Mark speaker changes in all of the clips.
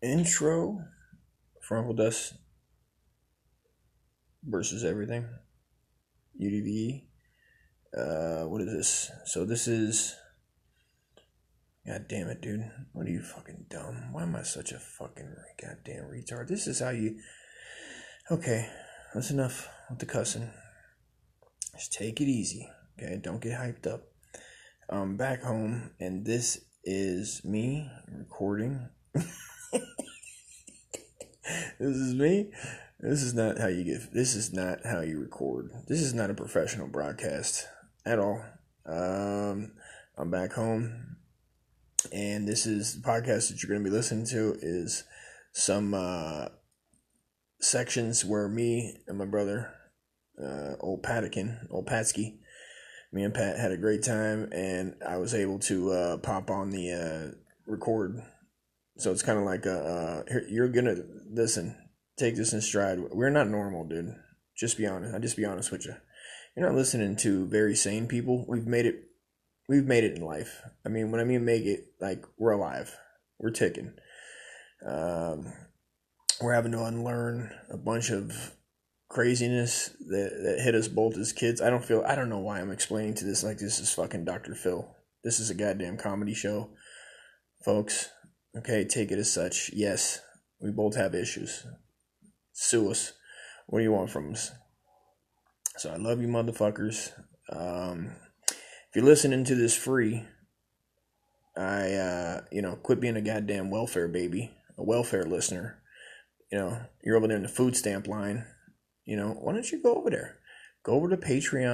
Speaker 1: intro for Uncle Dust versus everything. UDVE. What is this? So this is... God damn it, dude. What are you fucking dumb? Why am I such a fucking goddamn retard? This is how you... Okay, that's enough with the cussing. Just take it easy, okay? Don't get hyped up. I'm back home, and this is me recording. This is me. This is not how you record. This is not a professional broadcast at all. I'm back home, and this is the podcast that you're going to be listening to is some sections where me and my brother, old Patsky, me and Pat had a great time, and I was able to pop on the record. So it's kind of like you're gonna listen, take this in stride. We're not normal, dude. Just be honest. I'll just be honest with you. You're not listening to very sane people. We've made it in life. I mean, when I mean make it, like, we're alive. We're ticking. We're having to unlearn a bunch of craziness that hit us both as kids. I don't know why I'm explaining to this like this is fucking Dr. Phil. This is a goddamn comedy show, folks. Okay, take it as such. Yes, we both have issues. Sue us. What do you want from us? So I love you, motherfuckers. If you're listening to this free, quit being a goddamn welfare baby, a welfare listener. You're over there in the food stamp line. Why don't you go over there? Go over to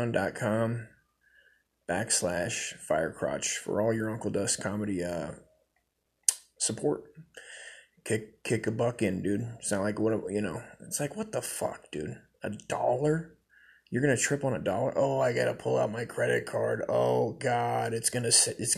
Speaker 1: patreon.com/firecrotch for all your Uncle Dust comedy support. Kick a buck in, dude. It's not like it's like, what the fuck, dude? $1? You're gonna trip on $1? Oh, I gotta pull out my credit card. Oh God, it's gonna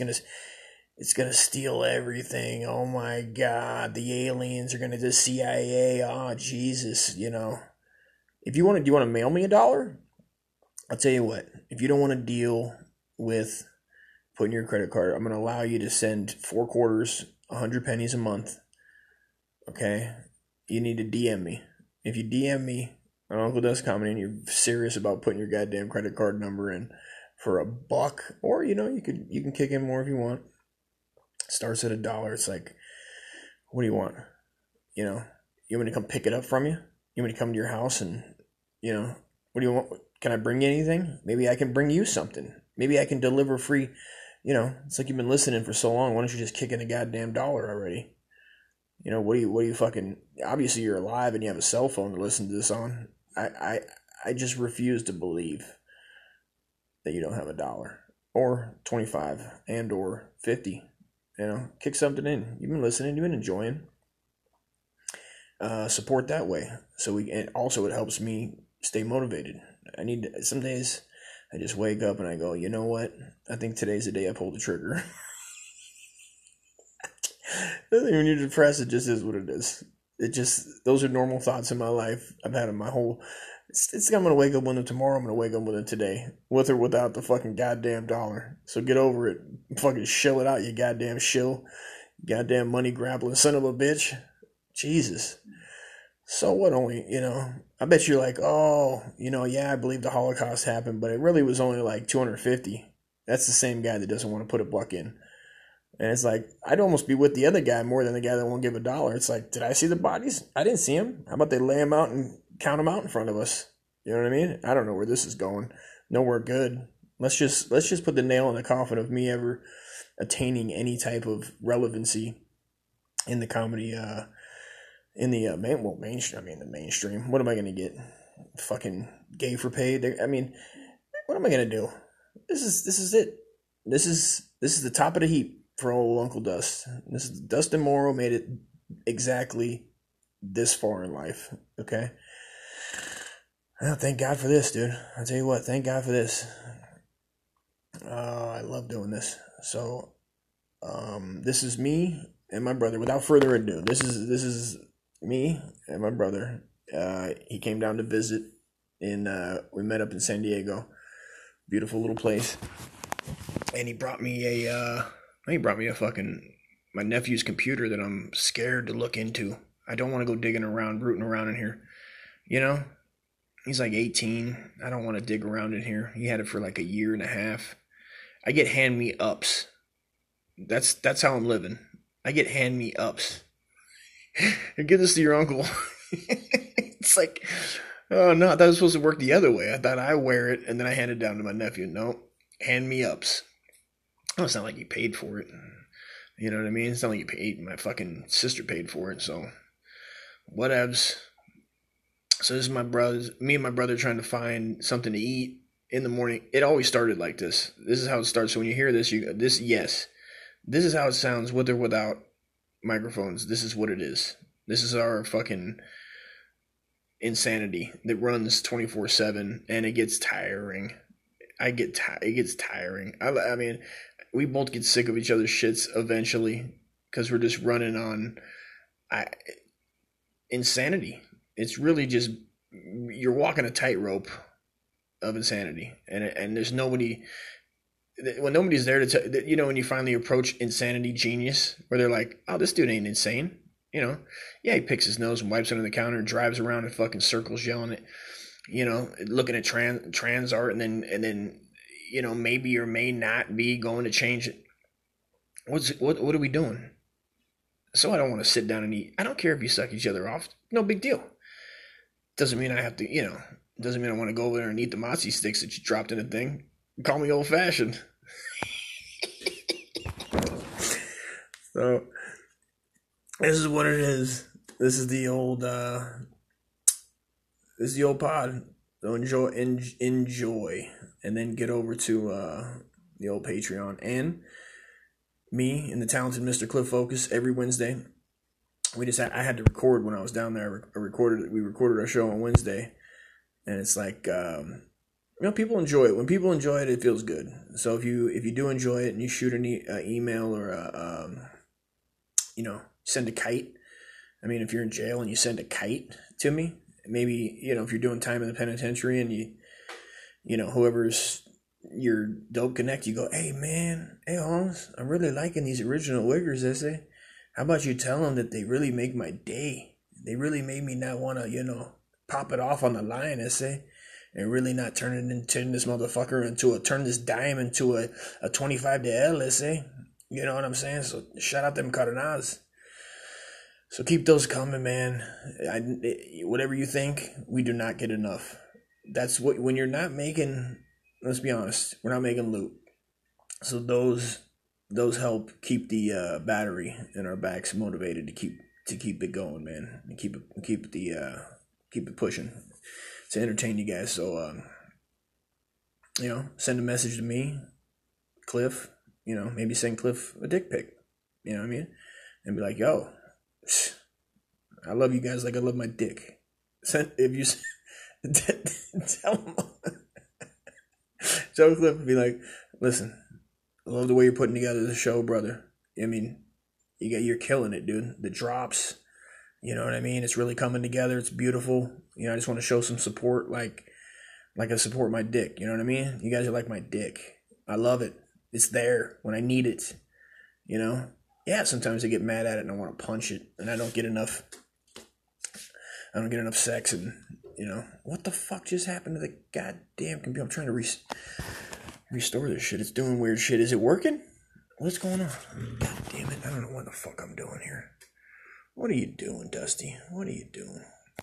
Speaker 1: steal everything. Oh my God, the aliens are gonna, the CIA. Oh Jesus, If you want to mail me $1? I'll tell you what. If you don't want to deal with putting your credit card, I'm gonna allow you to send 4 quarters, 100 pennies a month. Okay, you need to DM me. If you DM me on Uncle Dust Comedy and you're serious about putting your goddamn credit card number in for $1, or you can kick in more if you want. Starts at $1. It's like, what do you want? You want me to come pick it up from you? You want me to come to your house and, what do you want? Can I bring you anything? Maybe I can bring you something. Maybe I can deliver free. It's like you've been listening for so long. Why don't you just kick in a goddamn $1 already? What do you fucking, obviously you're alive and you have a cell phone to listen to this on. I just refuse to believe that you don't have $1 or 25 and or 50. Kick something in. You've been listening. You've been enjoying. Support that way. And also it helps me stay motivated. Some days I just wake up and I go, you know what? I think today's the day I pull the trigger. When you're depressed, it just is what it is. Those are normal thoughts in my life. I've had in my whole, I'm going to wake up with them tomorrow. I'm going to wake up with it today. With or without the fucking goddamn $1. So get over it. Fucking shill it out, you goddamn shill. Goddamn money grappling son of a bitch. Jesus. So what I bet you're like, oh, yeah, I believe the Holocaust happened, but it really was only like 250. That's the same guy that doesn't want to put a $1 in. And it's like, I'd almost be with the other guy more than the guy that won't give $1. It's like, did I see the bodies? I didn't see them. How about they lay them out and count them out in front of us? You know what I mean? I don't know where this is going. Nowhere good. Let's just put the nail in the coffin of me ever attaining any type of relevancy in the comedy, in the mainstream. What am I going to get? Fucking gay for pay? What am I going to do? This is it. This is the top of the heap for old Uncle Dust. This is Dustin Morrow made it exactly this far in life. Okay. Well, thank God for this, dude. I'll tell you what. Thank God for this. I love doing this. So, this is me and my brother. Without further ado, this is me and my brother. He came down to visit, and we met up in San Diego. Beautiful little place. And he brought me a fucking my nephew's computer that I'm scared to look into. I don't want to go rooting around in here. You know, he's like 18. I don't want to dig around in here. He had it for like a year and a half. I get hand me ups. That's how I'm living. I get hand me ups. Give this to your uncle. It's like, oh no, I thought it was supposed to work the other way. I thought I wear it and then I hand it down to my nephew. No, hand me ups. Oh, it's not like he paid for it. You know what I mean? It's not like he paid. My fucking sister paid for it, so whatevs. So this is me and my brother trying to find something to eat in the morning. It always started like this. This is how it starts. So when you hear this, this is how it sounds with or without microphones. This is what it is. This is our fucking insanity that runs 24/7, and it gets tiring. It gets tiring. I mean, we both get sick of each other's shits eventually because we're just running on insanity. It's really just, you're walking a tightrope of insanity, and there's nobody. When nobody's there to tell, you know, when you finally approach insanity genius, where they're like, "Oh, this dude ain't insane," you know? Yeah, he picks his nose and wipes under the counter and drives around in fucking circles, yelling at, you know, looking at trans art, and then, you know, maybe or may not be going to change it. What are we doing? So I don't want to sit down and eat. I don't care if you suck each other off. No big deal. Doesn't mean I have to, you know, doesn't mean I want to go over there and eat the mozzie sticks that you dropped in the thing. Call me old fashioned. So this is what it is. This is the old pod. So enjoy, and then get over to the old Patreon, and me and the talented Mr. Cliff Focus every Wednesday. I had to record when I was down there. We recorded our show on Wednesday, and it's like, you know, people enjoy it. When people enjoy it, it feels good. So if you do enjoy it and you shoot an email or you know, send a kite. I mean, if you're in jail and you send a kite to me, maybe, you know, if you're doing time in the penitentiary and you know, whoever's your dope connect, you go, hey man, hey Holmes, I'm really liking these original Wiggers essay. How about you tell them that they really make my day? They really made me not want to, you know, pop it off on the line essay, and really not turn this motherfucker turn this dime into a 25 to L essay. You know what I'm saying? So shout out them carnals. So keep those coming, man. Whatever you think, we do not get enough. That's what, when you're not making, let's be honest, we're not making loot. So those help keep the battery in our backs motivated to keep it going, man. And keep it pushing to entertain you guys. So you know, send a message to me, Cliff. You know, maybe send Cliff a dick pic. You know what I mean? And be like, yo, I love you guys like I love my dick. If you tell him, Joe Cliff would be like, listen, I love the way you're putting together the show, brother. I mean, you're killing it, dude. The drops, you know what I mean? It's really coming together. It's beautiful. You know, I just want to show some support, like I support my dick. You know what I mean? You guys are like my dick. I love it. It's there when I need it. You know? Yeah, sometimes I get mad at it and I want to punch it, and I don't get enough sex, and, you know, what the fuck just happened to the goddamn computer? I'm trying to restore this shit. It's doing weird shit. Is it working? What's going on? God damn it. I don't know what the fuck I'm doing here. What are you doing, Dusty? What are you doing?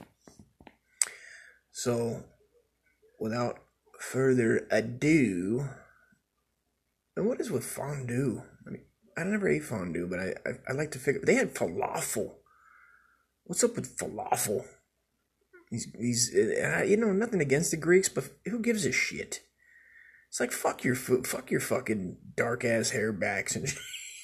Speaker 1: So, without further ado, and what is with fondue? I mean, I never ate fondue, but I like to figure. They had falafel. What's up with falafel? You know, nothing against the Greeks, but who gives a shit? It's like, fuck your food, fuck your fucking dark ass hair backs and.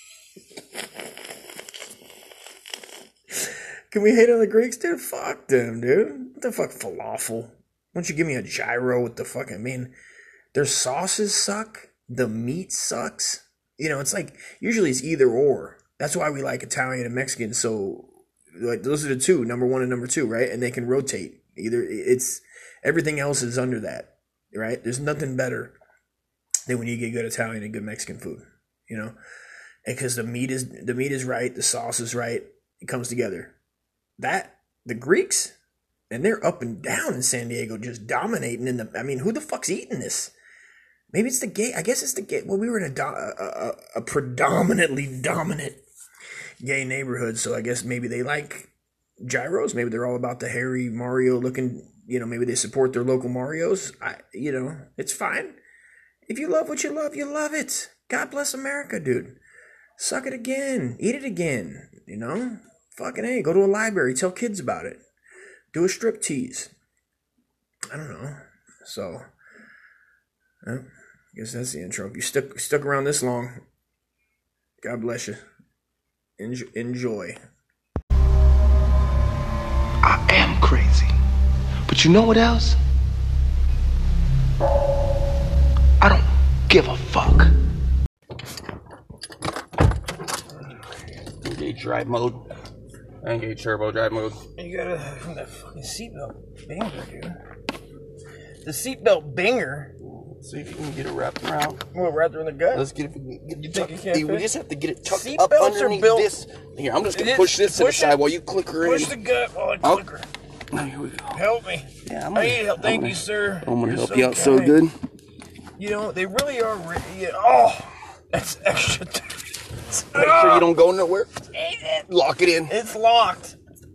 Speaker 1: Can we hate on the Greeks, dude? Fuck them, dude. What the fuck, falafel? Why don't you give me a gyro with the fucking? I mean, their sauces suck. The meat sucks. You know, it's like, usually it's either or. That's why we like Italian and Mexican. So, like, those are the two, number one and number two, right? And they can rotate. Either it's, everything else is under that, right? There's nothing better than when you get good Italian and good Mexican food, you know? because the meat is right, the sauce is right, it comes together. The Greeks, and they're up and down in San Diego, just dominating I mean, who the fuck's eating this? Maybe it's the gay. I guess it's the gay. Well, we were in a predominantly dominant gay neighborhood, so I guess maybe they like gyros. Maybe they're all about the hairy Mario looking. Maybe they support their local Marios. It's fine. If you love what you love it. God bless America, dude. Suck it again. Eat it again. Fucking A. Go to a library. Tell kids about it. Do a strip tease. I don't know. So, I guess that's the intro. If you stuck around this long, God bless you. Enjoy.
Speaker 2: I am crazy. But you know what else? I don't give a fuck. Engage drive mode. Engage turbo drive mode.
Speaker 1: You gotta from that fucking seatbelt banger, dude. The seatbelt banger.
Speaker 2: See if you can get it wrapped around.
Speaker 1: Well, wrapped around the gut.
Speaker 2: Let's get it.
Speaker 1: You think you can't?
Speaker 2: We just have to get it tucked
Speaker 1: Seat
Speaker 2: up
Speaker 1: belts
Speaker 2: underneath
Speaker 1: are built.
Speaker 2: this. Here, I'm just gonna push this to the side while you click her in.
Speaker 1: Push the gut while I click her.
Speaker 2: Oh, here we go.
Speaker 1: Help me.
Speaker 2: Yeah,
Speaker 1: I need help. Thank you, sir.
Speaker 2: I'm gonna
Speaker 1: You're
Speaker 2: help you out so
Speaker 1: kind.
Speaker 2: good.
Speaker 1: They really are. That's extra.
Speaker 2: Make sure you don't go nowhere. Lock it in.
Speaker 1: It's locked.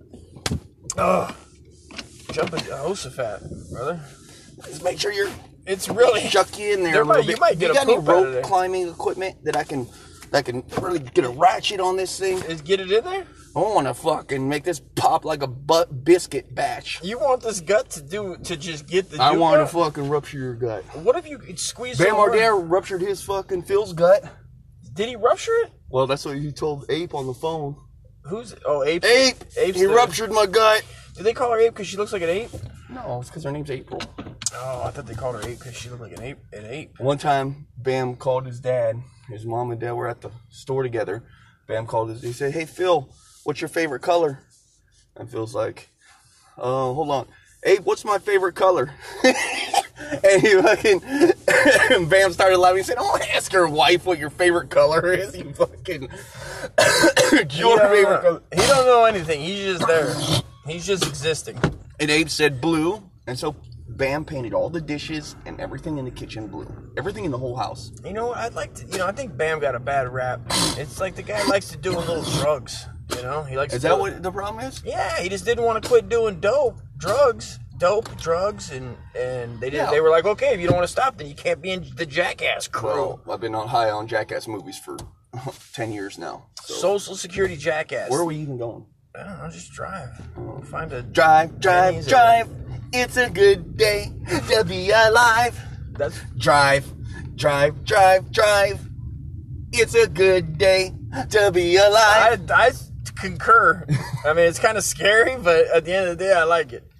Speaker 1: Jump into Jehoshaphat, brother.
Speaker 2: Just make sure you're.
Speaker 1: It's really
Speaker 2: Chuck you in there a little bit.
Speaker 1: You might get
Speaker 2: you got any
Speaker 1: poop out of there.
Speaker 2: rope climbing equipment that I can really get a ratchet on this thing?
Speaker 1: Get it in there?
Speaker 2: I want to fucking make this pop like a biscuit batch.
Speaker 1: You want this gut to just get the.
Speaker 2: I want to fucking rupture your gut.
Speaker 1: What if you squeeze?
Speaker 2: Bam Margera ruptured his fucking Phil's gut.
Speaker 1: Did he rupture it?
Speaker 2: Well, that's what you told Ape on the phone.
Speaker 1: Who's? Oh, Ape.
Speaker 2: Ape. He ruptured my gut.
Speaker 1: Did they call her Ape because she looks like an ape?
Speaker 2: No, it's because her name's April.
Speaker 1: Oh, I thought they called her Ape because she looked like an ape.
Speaker 2: One time, Bam called his dad. His mom and dad were at the store together. Bam called he said, "Hey, Phil, what's your favorite color?" And Phil's like, hold on. Abe, what's my favorite color? And he fucking, Bam started laughing. He said, "Don't ask your wife what your favorite color is, you fucking, your favorite color."
Speaker 1: He don't know anything. He's just there. He's just existing.
Speaker 2: And Abe said blue. And so Bam painted all the dishes and everything in the kitchen blue. Everything in the whole house.
Speaker 1: You know what? I'd like to, I think Bam got a bad rap. It's like the guy likes to do a little drugs. He likes.
Speaker 2: Is that what the problem is?
Speaker 1: Yeah, he just didn't want to quit doing drugs, and they did. Yeah. They were like, okay, if you don't want to stop, then you can't be in the Jackass crew.
Speaker 2: Well, I've been high on Jackass movies for 10 years now. So.
Speaker 1: Social Security Jackass.
Speaker 2: Where are we even going?
Speaker 1: I don't know. Just drive. Find a
Speaker 2: drive. It's a good day to be alive.
Speaker 1: That's
Speaker 2: drive. It's a good day to be alive.
Speaker 1: I concur. I mean, it's kind of scary, but at the end of the day, I like it.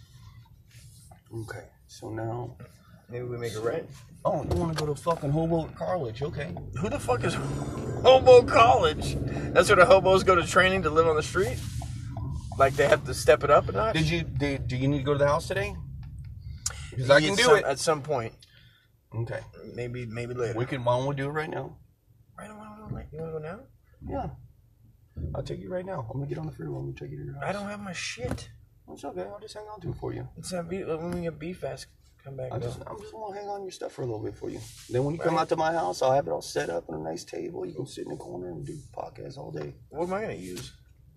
Speaker 2: Okay, so now
Speaker 1: maybe we make it right.
Speaker 2: Oh, you want to go to fucking Hobo College? Okay.
Speaker 1: Who the fuck is Hobo College? That's where the hobos go to training to live on the street. Like they have to step it up a notch.
Speaker 2: Do you need to go to the house today? Because I can do it
Speaker 1: at some point.
Speaker 2: Okay.
Speaker 1: Maybe later.
Speaker 2: Why don't we do it right now?
Speaker 1: Right now? You want to go now?
Speaker 2: Yeah. I'll take you right now. I'm gonna get on the freeway and take you to your house.
Speaker 1: I don't have my shit.
Speaker 2: It's okay. I'll just hang on to it for you.
Speaker 1: It's not when we get B-Fast, come back.
Speaker 2: I'm just gonna hang on your stuff for a little bit for you. Then when you come out to my house, I'll have it all set up on a nice table. You can sit in the corner and do podcasts all day.
Speaker 1: What am I gonna use?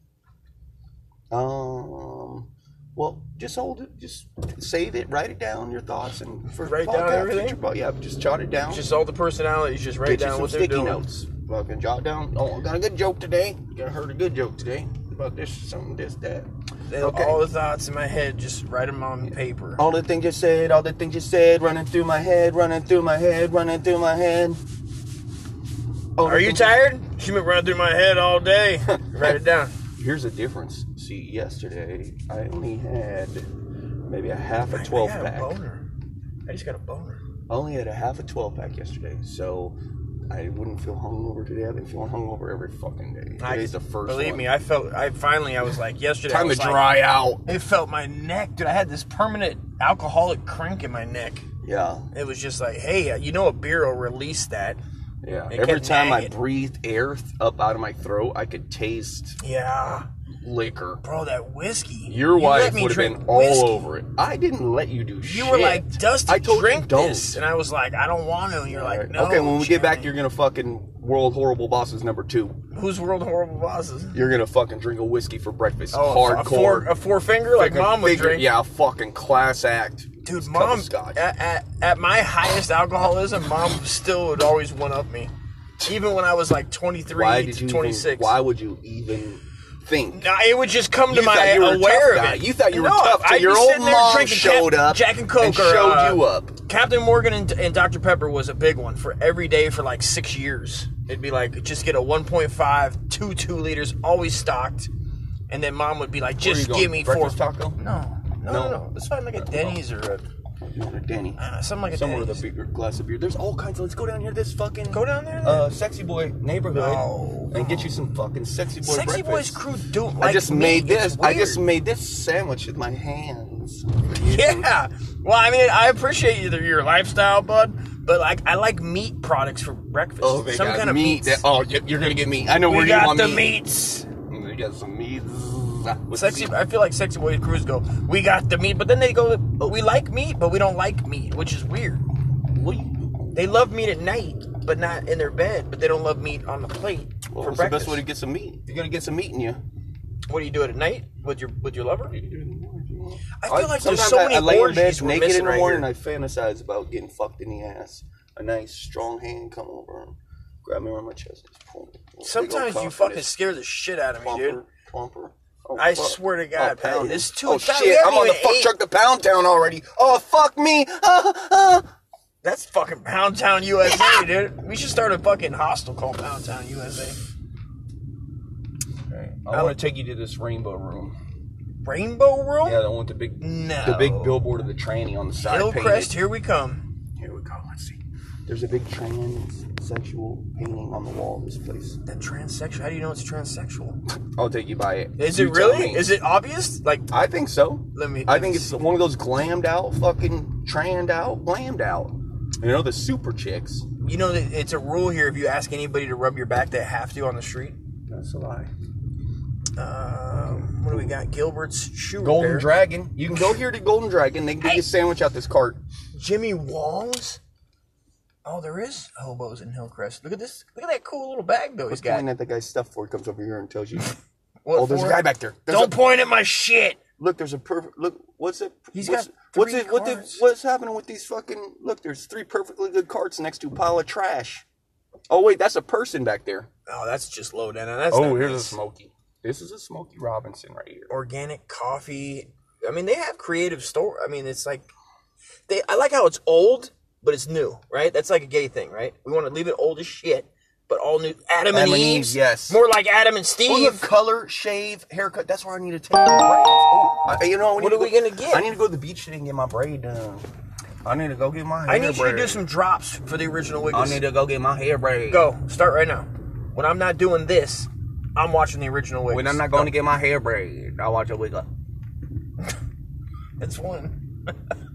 Speaker 2: Well, just hold it. Just save it. Write it down. Your thoughts and for
Speaker 1: write down everything.
Speaker 2: Just jot it down.
Speaker 1: Just all the personalities. Just write down what they're doing.
Speaker 2: Notes. Fucking jot down. Oh, I got a good joke today. Heard a good joke today about this, something, this, that.
Speaker 1: Okay. All the thoughts in my head, just write them on paper.
Speaker 2: All the things you said, running through my head.
Speaker 1: Are you tired? She been running through my head all day. Write it down.
Speaker 2: Here's the difference. See, yesterday I only had maybe a half a 12-pack.
Speaker 1: I just got a boner.
Speaker 2: I only had a half a 12-pack yesterday, so I wouldn't feel hungover today. I've been feeling hungover every fucking day. Today's the first
Speaker 1: Believe
Speaker 2: one.
Speaker 1: me, I was like, yesterday.
Speaker 2: Time to dry out.
Speaker 1: It felt my neck, dude. I had this permanent alcoholic crank in my neck.
Speaker 2: Yeah.
Speaker 1: It was just like, hey, a beer will release that.
Speaker 2: Yeah.
Speaker 1: It
Speaker 2: Every
Speaker 1: kept
Speaker 2: time I
Speaker 1: nagging.
Speaker 2: breathed air up out of my throat, I could taste
Speaker 1: Yeah.
Speaker 2: liquor.
Speaker 1: Bro, that whiskey.
Speaker 2: Your
Speaker 1: You
Speaker 2: wife
Speaker 1: let me
Speaker 2: would have
Speaker 1: drink
Speaker 2: been all
Speaker 1: whiskey.
Speaker 2: over it. I didn't let you do shit.
Speaker 1: You were like, Dusty,
Speaker 2: I told
Speaker 1: drink
Speaker 2: you don't.
Speaker 1: this. And I was like, I don't want to. And you're like, no.
Speaker 2: Okay, when we get back,
Speaker 1: Jeremy.
Speaker 2: you're gonna fucking World Horrible Bosses #2.
Speaker 1: Who's World Horrible Bosses?
Speaker 2: You're gonna fucking drink a whiskey for breakfast.
Speaker 1: Oh,
Speaker 2: Hardcore.
Speaker 1: a four finger like
Speaker 2: Fucking
Speaker 1: mom would
Speaker 2: figure-
Speaker 1: drink.
Speaker 2: Yeah, a fucking class act.
Speaker 1: Dude,
Speaker 2: Cup of
Speaker 1: mom,
Speaker 2: scotch.
Speaker 1: at my highest alcoholism, mom still would always one up me. Even when I was like 23 to 26.
Speaker 2: Why would you even think?
Speaker 1: Nah, it would just come to
Speaker 2: You
Speaker 1: my
Speaker 2: thought you were a
Speaker 1: aware
Speaker 2: tough
Speaker 1: of
Speaker 2: guy.
Speaker 1: it.
Speaker 2: You thought you were
Speaker 1: No,
Speaker 2: tough till
Speaker 1: I'd
Speaker 2: your
Speaker 1: be
Speaker 2: old
Speaker 1: sitting there
Speaker 2: mom
Speaker 1: drinking
Speaker 2: showed up
Speaker 1: Jack and Coke
Speaker 2: and showed
Speaker 1: or,
Speaker 2: you up.
Speaker 1: Captain Morgan and Dr. Pepper was a big one for every day for like 6 years. It'd be like, just get a 1.5, 2 liters, always stocked. And then mom would be like,
Speaker 2: Where are you
Speaker 1: just
Speaker 2: going?
Speaker 1: give me 4.
Speaker 2: Breakfast taco?
Speaker 1: No. Let's find like a Denny's or
Speaker 2: You want a Denny?
Speaker 1: something like a
Speaker 2: Somewhere
Speaker 1: Denny's.
Speaker 2: with a bigger glass of beer. There's all kinds of. Let's go down here. This fucking.
Speaker 1: Go down there.
Speaker 2: Sexy Boy neighborhood.
Speaker 1: No.
Speaker 2: And get you some fucking Sexy Boy
Speaker 1: Sexy
Speaker 2: breakfast.
Speaker 1: Boys crew don't like
Speaker 2: I just
Speaker 1: meat.
Speaker 2: made this.
Speaker 1: It's
Speaker 2: I just
Speaker 1: weird.
Speaker 2: made this sandwich with my hands.
Speaker 1: Yeah. Well, I mean, I appreciate your lifestyle, bud, but like, I like meat products for breakfast.
Speaker 2: Oh, they
Speaker 1: Some
Speaker 2: got
Speaker 1: kind of
Speaker 2: meat.
Speaker 1: meats.
Speaker 2: You're gonna get meat. I know where
Speaker 1: We
Speaker 2: you
Speaker 1: got
Speaker 2: want
Speaker 1: the
Speaker 2: meat.
Speaker 1: meats.
Speaker 2: We got some meat.
Speaker 1: Sexy. I feel like Sexy Boys crews go, we got the meat, but then they go, we like meat, but we don't like meat, which is weird. They love meat at night, but not in their bed. But they don't love meat on the plate
Speaker 2: Well,
Speaker 1: for
Speaker 2: what's the
Speaker 1: breakfast.
Speaker 2: best way to get some meat? You're gonna get some meat in you.
Speaker 1: What do you do it at night with your lover? I feel like there's
Speaker 2: Sometimes
Speaker 1: so many
Speaker 2: I lay in
Speaker 1: orgies
Speaker 2: bed
Speaker 1: we're
Speaker 2: naked
Speaker 1: missing
Speaker 2: in the
Speaker 1: right
Speaker 2: morning
Speaker 1: here.
Speaker 2: and I fantasize about getting fucked in the ass. A nice strong hand come over and grab me around my chest. And just pull me.
Speaker 1: Sometimes you fucking scare the shit out of me, dude.
Speaker 2: Plumper. Oh,
Speaker 1: I
Speaker 2: fuck.
Speaker 1: swear to God,
Speaker 2: Oh, pound.
Speaker 1: it's too.
Speaker 2: Oh
Speaker 1: it's not- we
Speaker 2: shit!
Speaker 1: haven't
Speaker 2: I'm on the
Speaker 1: even
Speaker 2: fuck
Speaker 1: ate.
Speaker 2: truck to Pound Town already. Oh fuck me!
Speaker 1: That's fucking Pound Town, USA, dude. We should start a fucking hostel called Pound Town, USA.
Speaker 2: I want to take you to this rainbow room.
Speaker 1: Rainbow Room?
Speaker 2: Yeah, the one with the big,
Speaker 1: No.
Speaker 2: the big billboard of the tranny on the side.
Speaker 1: Hillcrest,
Speaker 2: painted.
Speaker 1: here we come.
Speaker 2: Here we go. Let's see. There's a big transsexual painting on the wall of this place.
Speaker 1: That transsexual. How do you know it's transsexual?
Speaker 2: I'll take you by it.
Speaker 1: Is
Speaker 2: You
Speaker 1: it
Speaker 2: tell
Speaker 1: really?
Speaker 2: me.
Speaker 1: Is it obvious? Like,
Speaker 2: I think so. I think it's
Speaker 1: see.
Speaker 2: one of those glammed out, fucking tranned out, glammed out. You know, the super chicks.
Speaker 1: You know that it's a rule here. If you ask anybody to rub your back, they have to on the street.
Speaker 2: That's a lie.
Speaker 1: What do we got? Gilbert's Shoe
Speaker 2: Golden
Speaker 1: Repair.
Speaker 2: Dragon. You can go here to Golden Dragon. They can get you a sandwich out this cart.
Speaker 1: Jimmy Wong's. Oh, there is hobos in Hillcrest. Look at this. Look at that cool little bag though he's got.
Speaker 2: Pointing at the guy's stuff before he comes over here and tells you.
Speaker 1: What
Speaker 2: Oh, there's
Speaker 1: for?
Speaker 2: a guy back there.
Speaker 1: Don't point at my shit.
Speaker 2: Look, there's a perfect. Look, what's it?
Speaker 1: He's
Speaker 2: what's,
Speaker 1: got
Speaker 2: what's
Speaker 1: 3
Speaker 2: it? What the,
Speaker 1: carts.
Speaker 2: what's happening with these fucking? Look, there's 3 perfectly good carts next to a pile of trash. Oh wait, that's a person back there.
Speaker 1: Oh, that's just low down. That's
Speaker 2: Oh,
Speaker 1: not
Speaker 2: here's a
Speaker 1: nice.
Speaker 2: Smokey. This is a Smokey Robinson right here.
Speaker 1: Organic coffee. I mean, they have creative store. I mean, it's like I like how it's old, but it's new, right? That's like a gay thing, right? We want to leave it old as shit, but all new. Adam and Eve,
Speaker 2: yes.
Speaker 1: more like Adam and
Speaker 2: Oh,
Speaker 1: Steve.
Speaker 2: look, color, shave, haircut. That's where I need to take my braids. Oh, you know,
Speaker 1: What are we gonna get?
Speaker 2: I need to go to the beach today and get my braid done. I need to go get my hair
Speaker 1: I need you to do
Speaker 2: braided.
Speaker 1: some drops for the original
Speaker 2: I
Speaker 1: Wiggles.
Speaker 2: need to go get my hair braided.
Speaker 1: Go start right now. When I'm not doing this, I'm watching the original Wiggles.
Speaker 2: When I'm not going to get my hair braided, I watch a wig up.
Speaker 1: It's one.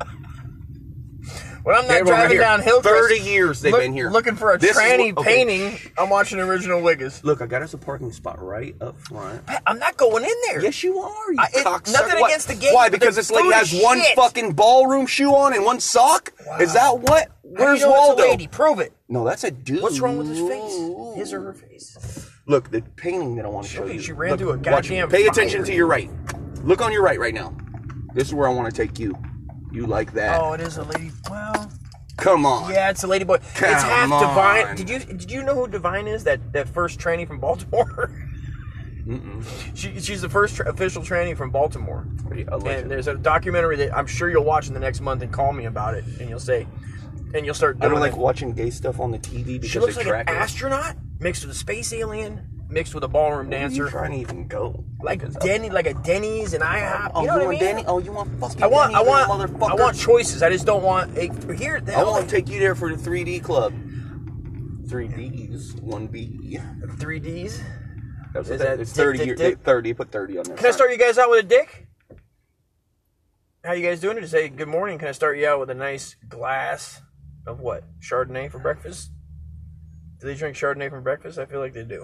Speaker 1: When I'm not driving down Hillcrest,
Speaker 2: 30 years they've been here.
Speaker 1: looking for a
Speaker 2: This is
Speaker 1: tranny
Speaker 2: what- okay.
Speaker 1: painting, I'm watching original Wiggles.
Speaker 2: Look, I got us a parking spot right up front.
Speaker 1: I'm not going in there.
Speaker 2: Yes, you are. You cocksucker.
Speaker 1: nothing
Speaker 2: What?
Speaker 1: against the gay.
Speaker 2: Why?
Speaker 1: but
Speaker 2: Because
Speaker 1: the
Speaker 2: this lady
Speaker 1: food
Speaker 2: has
Speaker 1: is
Speaker 2: one
Speaker 1: shit.
Speaker 2: fucking ballroom shoe on and one sock?
Speaker 1: Wow.
Speaker 2: Is that what?
Speaker 1: How do
Speaker 2: Where's
Speaker 1: you know it's
Speaker 2: Waldo?
Speaker 1: a lady? Prove it.
Speaker 2: No, that's a dude.
Speaker 1: What's wrong with his face? His or her face?
Speaker 2: Look, the painting that I want to show
Speaker 1: Look,
Speaker 2: you.
Speaker 1: she ran
Speaker 2: Look,
Speaker 1: through a
Speaker 2: watch
Speaker 1: goddamn
Speaker 2: it. Pay attention
Speaker 1: fire.
Speaker 2: to your right. Look on your right now. This is where I want to take you. You like that?
Speaker 1: Oh, it is a lady. Well,
Speaker 2: Come on.
Speaker 1: yeah, it's a lady boy. It's half
Speaker 2: Come
Speaker 1: Divine.
Speaker 2: on.
Speaker 1: Did you know who Divine is? That first tranny from Baltimore. She's the first official tranny from Baltimore. And there's a documentary that I'm sure you'll watch in the next month and call me about it, and you'll say, and you'll start.
Speaker 2: I don't
Speaker 1: doing
Speaker 2: like
Speaker 1: it.
Speaker 2: watching gay stuff on the TV because
Speaker 1: She looks
Speaker 2: they
Speaker 1: like an
Speaker 2: track it.
Speaker 1: astronaut mixed with a space alien mixed with a ballroom
Speaker 2: Where are you
Speaker 1: dancer,
Speaker 2: trying to even go?
Speaker 1: like
Speaker 2: Because-
Speaker 1: like a Denny's and IHOP.
Speaker 2: Oh,
Speaker 1: You know what I
Speaker 2: want
Speaker 1: mean?
Speaker 2: Denny? Oh, you want fucking
Speaker 1: I want,
Speaker 2: Denny, motherfucker?
Speaker 1: I want choices. I just don't want here.
Speaker 2: I want to take you there for the 3D club. 3Ds, 1B.
Speaker 1: 3Ds.
Speaker 2: That's
Speaker 1: Is
Speaker 2: what
Speaker 1: that
Speaker 2: it's
Speaker 1: dick,
Speaker 2: 30.
Speaker 1: dick, dick?
Speaker 2: 30. Put 30 on there.
Speaker 1: Can I start you guys out with a dick? How you guys doing? To say good morning. Can I start you out with a nice glass of what? Chardonnay for breakfast? Do they drink Chardonnay for breakfast? I feel like they do.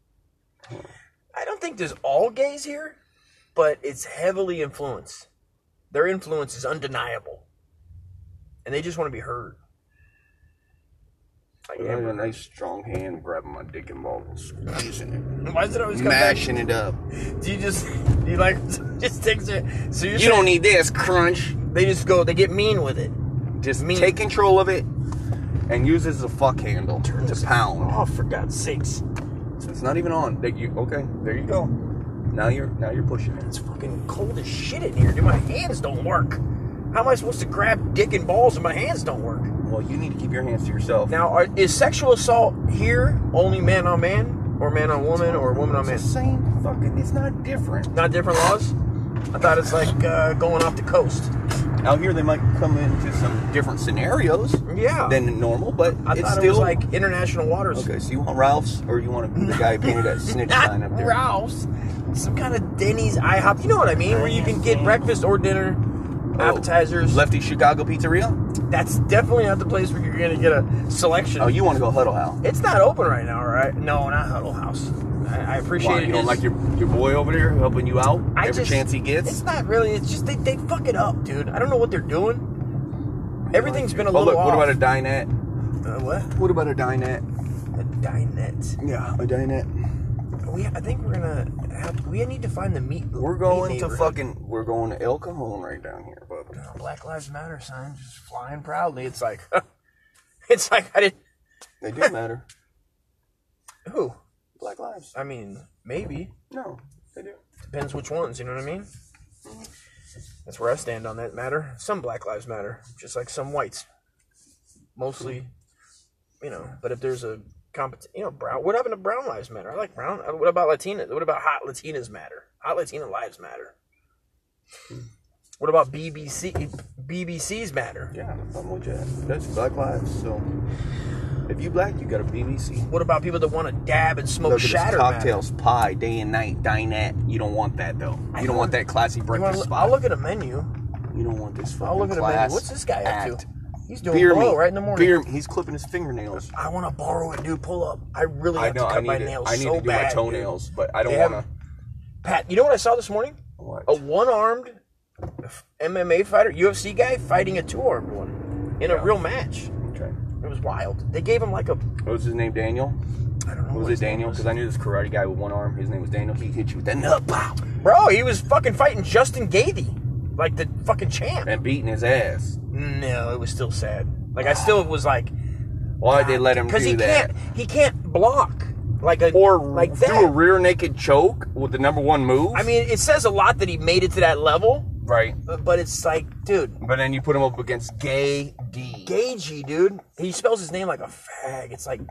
Speaker 1: I don't think there's all gays here, but it's heavily influenced. Their influence is undeniable. And they just want to be heard.
Speaker 2: I had a nice strong hand grabbing my dick and balls, squeezing it.
Speaker 1: Why is it always
Speaker 2: mashing it up?
Speaker 1: Do you like just takes it? So
Speaker 2: you don't need this crunch.
Speaker 1: They just go. They get mean with it.
Speaker 2: Just take control of it and use it as a fuck handle to pound.
Speaker 1: Oh, for God's sakes!
Speaker 2: So it's not even on. Okay, there you go. Now you're pushing it.
Speaker 1: It's fucking cold as shit in here, dude. My hands don't work. How am I supposed to grab dick and balls if my hands don't work?
Speaker 2: Well, you need to keep your hands to yourself.
Speaker 1: Now, is sexual assault here only man on man, or man on woman, or woman on man?
Speaker 2: It's the same fucking. It's not different.
Speaker 1: Not different laws. I thought it's like going off the coast.
Speaker 2: Out here, they might come into some different scenarios.
Speaker 1: Yeah.
Speaker 2: Than normal, but
Speaker 1: I thought it was like international waters.
Speaker 2: Okay, so you want Ralph's, or you want the guy who painted that snitch sign up there?
Speaker 1: Ralph's. Some kind of Denny's, IHOP. You know what I mean? Where you can get breakfast or dinner. Appetizers.
Speaker 2: Lefty Chicago Pizzeria?
Speaker 1: That's definitely not the place where you're going to get a selection.
Speaker 2: Oh, you want to go Huddle House?
Speaker 1: It's not open right now, right? No, not Huddle House. I appreciate it.
Speaker 2: You don't like your boy over there helping you out every chance he gets?
Speaker 1: It's not really. It's just they fuck it up, dude. I don't know what they're doing. Everything's been a little off.
Speaker 2: What about a dinette?
Speaker 1: What?
Speaker 2: What about a dinette?
Speaker 1: A dinette?
Speaker 2: Yeah, a dinette.
Speaker 1: I think we're gonna have. We need to find the meat.
Speaker 2: We're going to We're going to El Cajon right down here, bub.
Speaker 1: Black Lives Matter sign just flying proudly. It's like, I didn't.
Speaker 2: They do matter.
Speaker 1: Who?
Speaker 2: Black Lives.
Speaker 1: I mean, maybe.
Speaker 2: No, they do.
Speaker 1: Depends which ones. You know what I mean? That's where I stand on that matter. Some Black Lives Matter, just like some whites. Mostly, But if there's a brown. What happened to Brown Lives Matter? I like brown. What about Latinas? What about Hot Latinas Matter? Hot Latina Lives Matter. What about BBC's Matter?
Speaker 2: Yeah, I'm with you. That's Black Lives. So if you black, you got a BBC.
Speaker 1: What about people that want to dab and smoke shatter?
Speaker 2: Cocktails, pie, day and night, dinette. You don't want that though. You don't want that classy breakfast spot.
Speaker 1: I'll look at a menu.
Speaker 2: You don't want this fucking
Speaker 1: I'll look at a menu. What's this guy up to? He's doing blow right in the morning.
Speaker 2: He's clipping his fingernails.
Speaker 1: I want to borrow it, dude. Pull up. I really have to cut my nails so bad.
Speaker 2: I need to do my toenails, but I don't want to.
Speaker 1: Pat, you know what I saw this morning?
Speaker 2: What?
Speaker 1: A one-armed MMA fighter, UFC guy, fighting a two-armed one in a real match.
Speaker 2: Okay.
Speaker 1: It was wild. They gave him like a...
Speaker 2: What was his name, Daniel?
Speaker 1: I don't know.
Speaker 2: Was it Daniel? Because I knew this karate guy with one arm. His name was Daniel. He hit you with that nut. Pow.
Speaker 1: Bro, he was fucking fighting Justin Gaethje. Like the fucking champ.
Speaker 2: And beating his ass.
Speaker 1: No, it was still sad. Like, I still was like...
Speaker 2: Why'd they let him do that?
Speaker 1: Because he can't block. Like that.
Speaker 2: Do a rear naked choke with the #1 move.
Speaker 1: I mean, it says a lot that he made it to that level.
Speaker 2: Right.
Speaker 1: But it's like, dude.
Speaker 2: But then you put him up against
Speaker 1: Gaethje, dude. He spells his name like a fag. It's like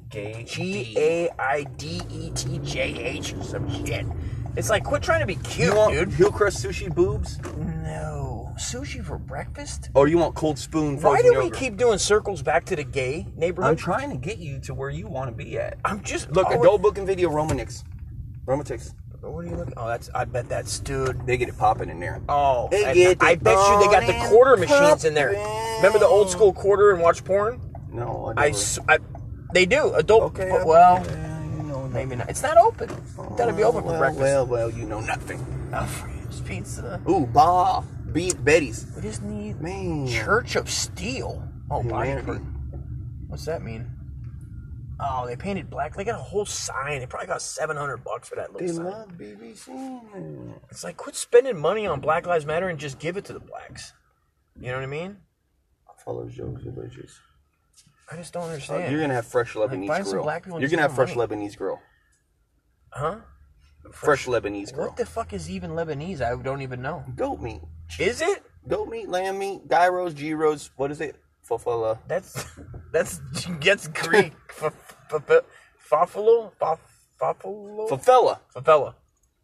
Speaker 1: Gaidetjh or some shit. It's like, quit trying to be cute, dude.
Speaker 2: Hillcrest sushi boobs?
Speaker 1: No. Sushi for breakfast?
Speaker 2: Or you want cold spoon frozen
Speaker 1: Why do
Speaker 2: yogurt?
Speaker 1: we keep doing circles back to the gay neighborhood?
Speaker 2: I'm trying to get you to where you want to be at.
Speaker 1: I'm just...
Speaker 2: Look, adult booking video, Romanix. Romantix.
Speaker 1: What are you looking? Oh, I bet that's, dude.
Speaker 2: They get it popping in there.
Speaker 1: Oh, I bet you they got the quarter machines in there. Remember the old school quarter and watch porn?
Speaker 2: No,
Speaker 1: they do. Adult.
Speaker 2: Okay.
Speaker 1: Well, maybe not. It's not open. It's gotta be open for breakfast.
Speaker 2: Well, you know nothing.
Speaker 1: Alfredo's Pizza.
Speaker 2: Ooh, Betty's.
Speaker 1: We just need
Speaker 2: Man.
Speaker 1: Church of Steel. Oh,
Speaker 2: Humanity.
Speaker 1: What's that mean? Oh, they painted black. They got a whole sign. They probably got $700 for that little sign.
Speaker 2: They love BBC.
Speaker 1: It's like, quit spending money on Black Lives Matter and just give it to the blacks. You know what I mean?
Speaker 2: Follow Joe's Delicious.
Speaker 1: I just don't understand.
Speaker 2: You're gonna have fresh Lebanese girl. You're gonna have fresh Lebanese girl.
Speaker 1: Huh?
Speaker 2: Fresh Lebanese girl.
Speaker 1: What the fuck is even Lebanese? I don't even know.
Speaker 2: Goat meat.
Speaker 1: Is it?
Speaker 2: Goat meat, lamb meat, gyros, gyros. What is it? Fafala.
Speaker 1: That's gets Greek. Fafalo? Fafalo?
Speaker 2: Fafella.
Speaker 1: Fafella.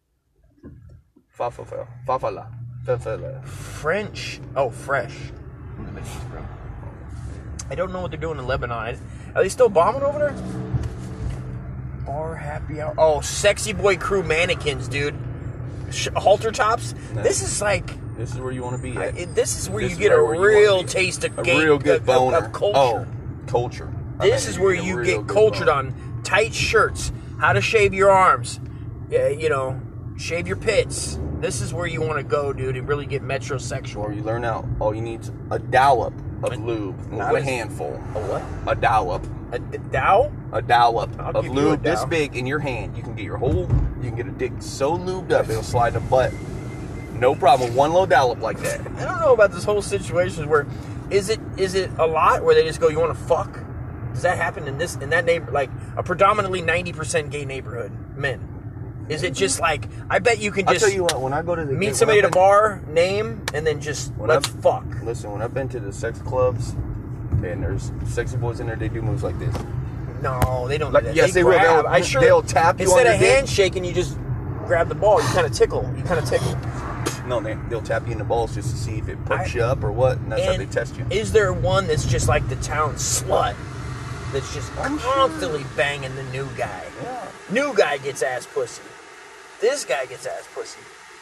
Speaker 2: Fafala. Fafala.
Speaker 1: French. Oh, fresh. Lebanese, bro. I don't know what they're doing in Lebanon. Are they still bombing over there? Bar happy hour. Oh, Sexy Boy Crew mannequins, dude. Halter tops.
Speaker 2: No.
Speaker 1: This is like...
Speaker 2: This is where you want to be at.
Speaker 1: This is where you get a real taste of
Speaker 2: a real good boner.
Speaker 1: Of culture.
Speaker 2: Oh, culture.
Speaker 1: This is where you get cultured on tight shirts, how to shave your arms, you know, shave your pits. This is where you want to go, dude, and really get metrosexual.
Speaker 2: Or you learn out, all you need is a dollop of lube, not a handful.
Speaker 1: A what?
Speaker 2: A dollop.
Speaker 1: A dow?
Speaker 2: A dollop
Speaker 1: I'll
Speaker 2: of
Speaker 1: give you a
Speaker 2: lube this
Speaker 1: dow.
Speaker 2: big in your hand. You can get you can get a dick so lubed up, it'll slide in the butt. No problem. One little dollop like that.
Speaker 1: I don't know about this whole situation where, is it a lot where they just go, you want to fuck? Does that happen in that neighborhood, like a predominantly 90% gay neighborhood, men? Is it just like, I bet you can just
Speaker 2: I'll tell you what, when I go to the
Speaker 1: meet somebody at a bar, name, and then just let's fuck?
Speaker 2: Listen, when I've been to the sex clubs and there's sexy boys in there, they do moves like this.
Speaker 1: No, they don't
Speaker 2: Like,
Speaker 1: do that.
Speaker 2: yes, they will. They'll tap you
Speaker 1: instead
Speaker 2: on
Speaker 1: of
Speaker 2: your dick.
Speaker 1: handshaking, you just grab the ball. You kind of tickle.
Speaker 2: No, they'll tap you in the balls just to see if it perks you up or what, and that's how they test you.
Speaker 1: Is there one that's just like the town slut that's just constantly banging the new guy?
Speaker 2: Yeah.
Speaker 1: New guy gets ass pussy. This guy gets ass pussy.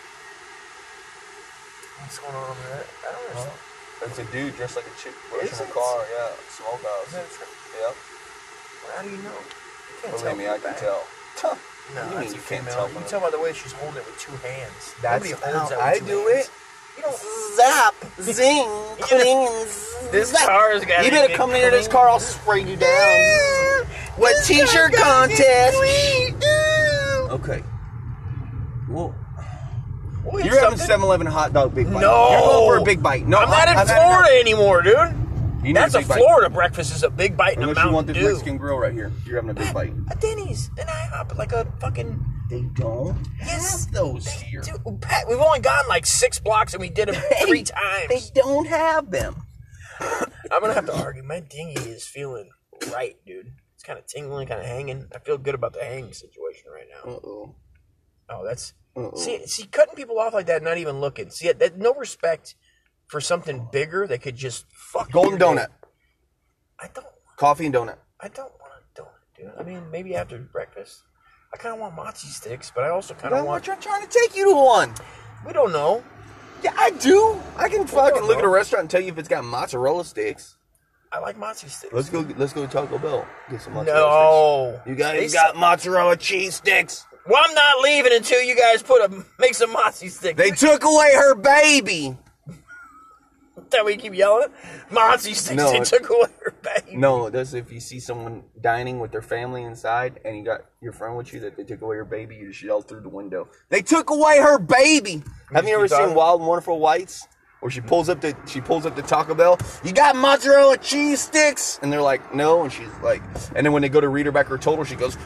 Speaker 1: What's going on over there? I don't know.
Speaker 2: That's a dude dressed like a chick
Speaker 1: Is
Speaker 2: brushing a
Speaker 1: it?
Speaker 2: car, yeah. Smoke house.
Speaker 1: Is that true?
Speaker 2: Yep.
Speaker 1: How do you know? You can't
Speaker 2: Believe me, I can tell.
Speaker 1: No,
Speaker 2: What do you
Speaker 1: that's
Speaker 2: mean
Speaker 1: a
Speaker 2: you can't
Speaker 1: female.
Speaker 2: tell
Speaker 1: You
Speaker 2: from
Speaker 1: can
Speaker 2: it?
Speaker 1: tell by the way she's holding it with two hands.
Speaker 2: That's
Speaker 1: Nobody
Speaker 2: how
Speaker 1: holds that
Speaker 2: I
Speaker 1: with two
Speaker 2: do
Speaker 1: hands.
Speaker 2: it.
Speaker 1: You don't.
Speaker 2: Zap, zing, cling, and
Speaker 1: This
Speaker 2: zap.
Speaker 1: car's got.
Speaker 2: You better come near this car, I'll spray you down. What t-shirt contest? Okay. Well, you're having 7-Eleven hot dog big bite.
Speaker 1: No.
Speaker 2: You're going for a big bite. No,
Speaker 1: I'm not in
Speaker 2: I've had
Speaker 1: Florida
Speaker 2: enough.
Speaker 1: anymore, dude.
Speaker 2: You need
Speaker 1: That's a
Speaker 2: big bite.
Speaker 1: Florida breakfast. Is a big bite and a
Speaker 2: Unless you want
Speaker 1: Mountain
Speaker 2: this
Speaker 1: Dew.
Speaker 2: Mexican grill right here. You're having a big bite.
Speaker 1: A Denny's and IHOP, like a fucking.
Speaker 2: They don't
Speaker 1: Yes,
Speaker 2: have those here.
Speaker 1: Dude, Pat, we've only gone like 6 blocks and we did them 3 times.
Speaker 2: They don't have them.
Speaker 1: I'm gonna have to argue. My dinghy is feeling right, dude. It's kind of tingling, kind of hanging. I feel good about the hanging situation right now.
Speaker 2: Uh-oh.
Speaker 1: Oh, that's
Speaker 2: Uh-oh.
Speaker 1: see, cutting people off like that, not even looking. See, that no respect for something bigger that could just fuck.
Speaker 2: Golden
Speaker 1: your
Speaker 2: donut.
Speaker 1: day. I don't
Speaker 2: Coffee and donut.
Speaker 1: want a donut, dude. I mean, maybe after breakfast. I kind of want matzo sticks, but I also kind of want.
Speaker 2: I'm trying to take you to one.
Speaker 1: We don't know.
Speaker 2: Yeah, I do. I can fucking
Speaker 1: don't
Speaker 2: look at
Speaker 1: know.
Speaker 2: a restaurant and tell you if it's got mozzarella sticks.
Speaker 1: I like matzo sticks.
Speaker 2: Let's go to Taco Bell. Get some mozzarella
Speaker 1: No,
Speaker 2: sticks. You guys got mozzarella cheese sticks.
Speaker 1: Well, I'm not leaving until you guys make some matzo sticks.
Speaker 2: They took away her baby.
Speaker 1: That we keep yelling. Matzo sticks.
Speaker 2: No.
Speaker 1: They took away her baby.
Speaker 2: No, that's if you see someone dining with their family inside and you got your friend with you that they took away her baby, you just yell through the window. They took away her baby. Have you ever seen Wild and Wonderful Whites? Where she pulls up the Taco Bell. You got mozzarella cheese sticks? And they're like, no. And she's like, and then when they go to read her back her total, she goes.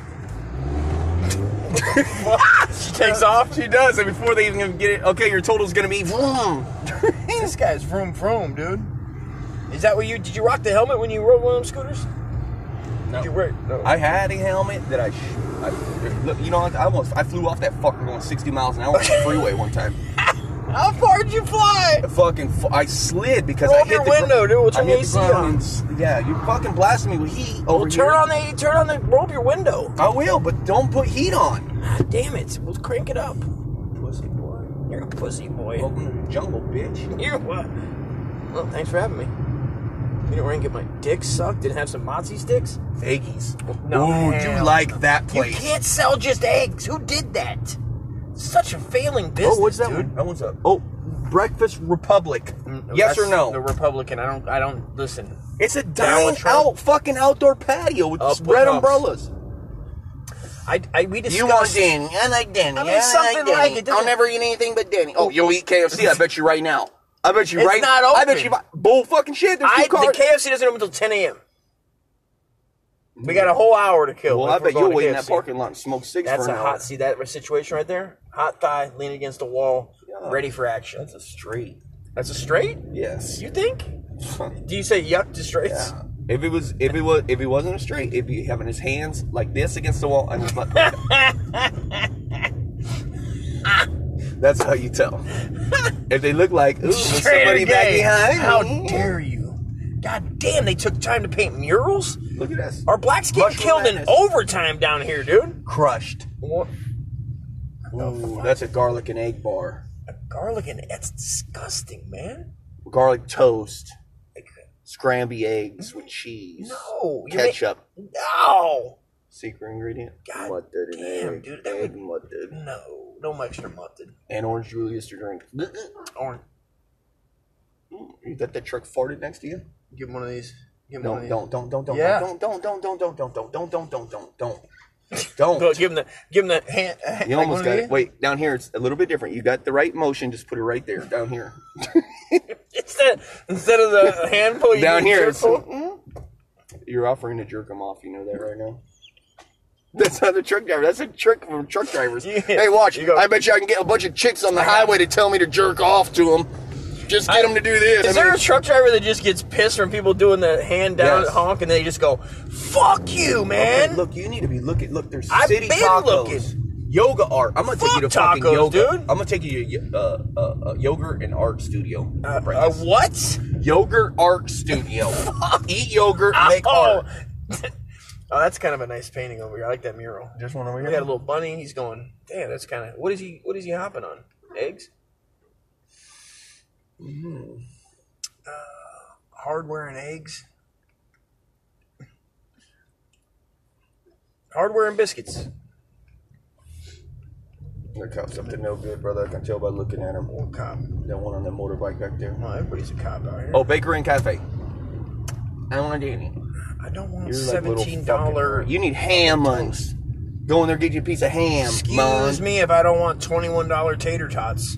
Speaker 1: She takes off.
Speaker 2: She does, and before they even get it, okay, your total's gonna be.
Speaker 1: This guy's vroom vroom, dude. Is that what did you rock the helmet when you rode one of them scooters?
Speaker 2: No.
Speaker 1: Did you wear? No.
Speaker 2: I had a helmet that I flew off that fucker going 60 miles an hour on the freeway one time.
Speaker 1: How far did you fly?
Speaker 2: I slid because
Speaker 1: Roll
Speaker 2: I
Speaker 1: up
Speaker 2: hit
Speaker 1: your
Speaker 2: the
Speaker 1: window, dude. We'll
Speaker 2: I
Speaker 1: turn
Speaker 2: hit
Speaker 1: the AC
Speaker 2: ground
Speaker 1: on.
Speaker 2: and yeah, you fucking blasting me with heat over
Speaker 1: Well,
Speaker 2: here.
Speaker 1: turn on the roll up your window.
Speaker 2: I will, but don't put heat on.
Speaker 1: Ah, damn it. We'll crank it up.
Speaker 2: Pussy boy.
Speaker 1: You're a pussy boy.
Speaker 2: Welcome to the jungle, bitch.
Speaker 1: You're what? Well, thanks for having me. You know where I can get my dick sucked and have some mozzie sticks?
Speaker 2: Vegas.
Speaker 1: No,
Speaker 2: Ooh,
Speaker 1: hell
Speaker 2: you like that
Speaker 1: You
Speaker 2: place.
Speaker 1: can't sell just eggs. Who did that? Such a failing business,
Speaker 2: Oh, what's that
Speaker 1: dude.
Speaker 2: one? That one's up. Oh, Breakfast Republic. Yes or
Speaker 1: That's
Speaker 2: no?
Speaker 1: The Republican. I don't listen.
Speaker 2: It's a
Speaker 1: Down with
Speaker 2: dine
Speaker 1: Trump.
Speaker 2: out fucking outdoor patio with
Speaker 1: Up with
Speaker 2: red
Speaker 1: Trumps.
Speaker 2: umbrellas.
Speaker 1: We discussed.
Speaker 2: You want Denny? I like Denny.
Speaker 1: I mean, something like it.
Speaker 2: I'll never eat anything but Denny. Oh, you'll eat KFC? I bet you right now. I bet you
Speaker 1: It's
Speaker 2: right.
Speaker 1: not
Speaker 2: I bet
Speaker 1: open.
Speaker 2: you bull fucking shit. There's two
Speaker 1: The
Speaker 2: cars.
Speaker 1: KFC doesn't open until 10 a.m. We got a whole hour to kill.
Speaker 2: Well,
Speaker 1: if
Speaker 2: I
Speaker 1: we're
Speaker 2: bet
Speaker 1: going
Speaker 2: you'll
Speaker 1: to
Speaker 2: wait in that
Speaker 1: KFC.
Speaker 2: parking lot and smoke cigs
Speaker 1: That's
Speaker 2: for
Speaker 1: a
Speaker 2: an
Speaker 1: hot.
Speaker 2: hour.
Speaker 1: See that situation right there? Hot thigh, lean against the wall,
Speaker 2: Yeah.
Speaker 1: ready for action.
Speaker 2: That's a straight.
Speaker 1: That's a straight.
Speaker 2: Yes.
Speaker 1: You think? Do you say yuck to straights?
Speaker 2: Yeah. If he wasn't a straight, it'd be having his hands like this against the wall and his butt. That's how you tell. If they look like, ooh, there's
Speaker 1: Straight or
Speaker 2: somebody back
Speaker 1: gay?
Speaker 2: behind
Speaker 1: How
Speaker 2: me.
Speaker 1: dare you? God damn, they took time to paint murals.
Speaker 2: Look at this.
Speaker 1: Our blacks getting
Speaker 2: Mushroom
Speaker 1: killed in
Speaker 2: madness.
Speaker 1: overtime down here, dude.
Speaker 2: Crushed.
Speaker 1: What?
Speaker 2: Ooh, that's a garlic and egg bar.
Speaker 1: Garlic and that's disgusting, man.
Speaker 2: Garlic toast. Scrambled eggs with cheese.
Speaker 1: No.
Speaker 2: Ketchup.
Speaker 1: No.
Speaker 2: Secret ingredient.
Speaker 1: God
Speaker 2: mustard and
Speaker 1: damn,
Speaker 2: egg.
Speaker 1: dude. That
Speaker 2: Egg
Speaker 1: would...
Speaker 2: mustard.
Speaker 1: No mustard mustard.
Speaker 2: And orange Julius to drink.
Speaker 1: Orange.
Speaker 2: You bet that truck farted next to you?
Speaker 1: Give him one of these. Give him
Speaker 2: No,
Speaker 1: one of these.
Speaker 2: don't.
Speaker 1: Yeah.
Speaker 2: Don't.
Speaker 1: Go, give him the hand.
Speaker 2: You
Speaker 1: like
Speaker 2: almost
Speaker 1: one of
Speaker 2: got
Speaker 1: these?
Speaker 2: it. Wait, down here it's a little bit different. You got the right motion. Just put it right there, down here.
Speaker 1: Instead of the hand pull, you
Speaker 2: Down
Speaker 1: do
Speaker 2: here.
Speaker 1: jerk
Speaker 2: It's,
Speaker 1: pull?
Speaker 2: you're offering to jerk them off. You know that right now. That's not the truck driver. That's a trick for truck drivers.
Speaker 1: Yeah.
Speaker 2: Hey, watch.
Speaker 1: You go-
Speaker 2: I bet you I can get a bunch of chicks on the highway to tell me to jerk off to them. Just get them to do this.
Speaker 1: Is there a truck driver that just gets pissed from people doing the hand down
Speaker 2: Yes.
Speaker 1: honk and they just go, "Fuck you, man"?
Speaker 2: Okay, look, you need to be looking. Look, there's
Speaker 1: I've
Speaker 2: city
Speaker 1: been
Speaker 2: tacos.
Speaker 1: looking.
Speaker 2: Yoga art. I'm gonna take you to
Speaker 1: Fuck
Speaker 2: fucking
Speaker 1: tacos,
Speaker 2: yoga.
Speaker 1: dude.
Speaker 2: I'm gonna take you to yogurt and art studio.
Speaker 1: What?
Speaker 2: Yogurt art studio. Eat yogurt, make art.
Speaker 1: Oh, that's kind of a nice painting over here. I like that mural.
Speaker 2: Just one over
Speaker 1: We
Speaker 2: here.
Speaker 1: got a little bunny. He's going, damn, that's kind of. What is he hopping on? Eggs? Hardware and eggs. Hardware and biscuits.
Speaker 2: That cop's up to no good, brother. I can tell by looking at him.
Speaker 1: What cop?
Speaker 2: That one on the motorbike back there.
Speaker 1: Oh, everybody's a cop out here.
Speaker 2: Oh, Bakery and Cafe. I don't want any.
Speaker 1: I don't want
Speaker 2: You're like little
Speaker 1: $17.
Speaker 2: fucking- You need ham buns. Go in there, get you a piece of ham.
Speaker 1: Excuse me if I don't want $21 tater tots.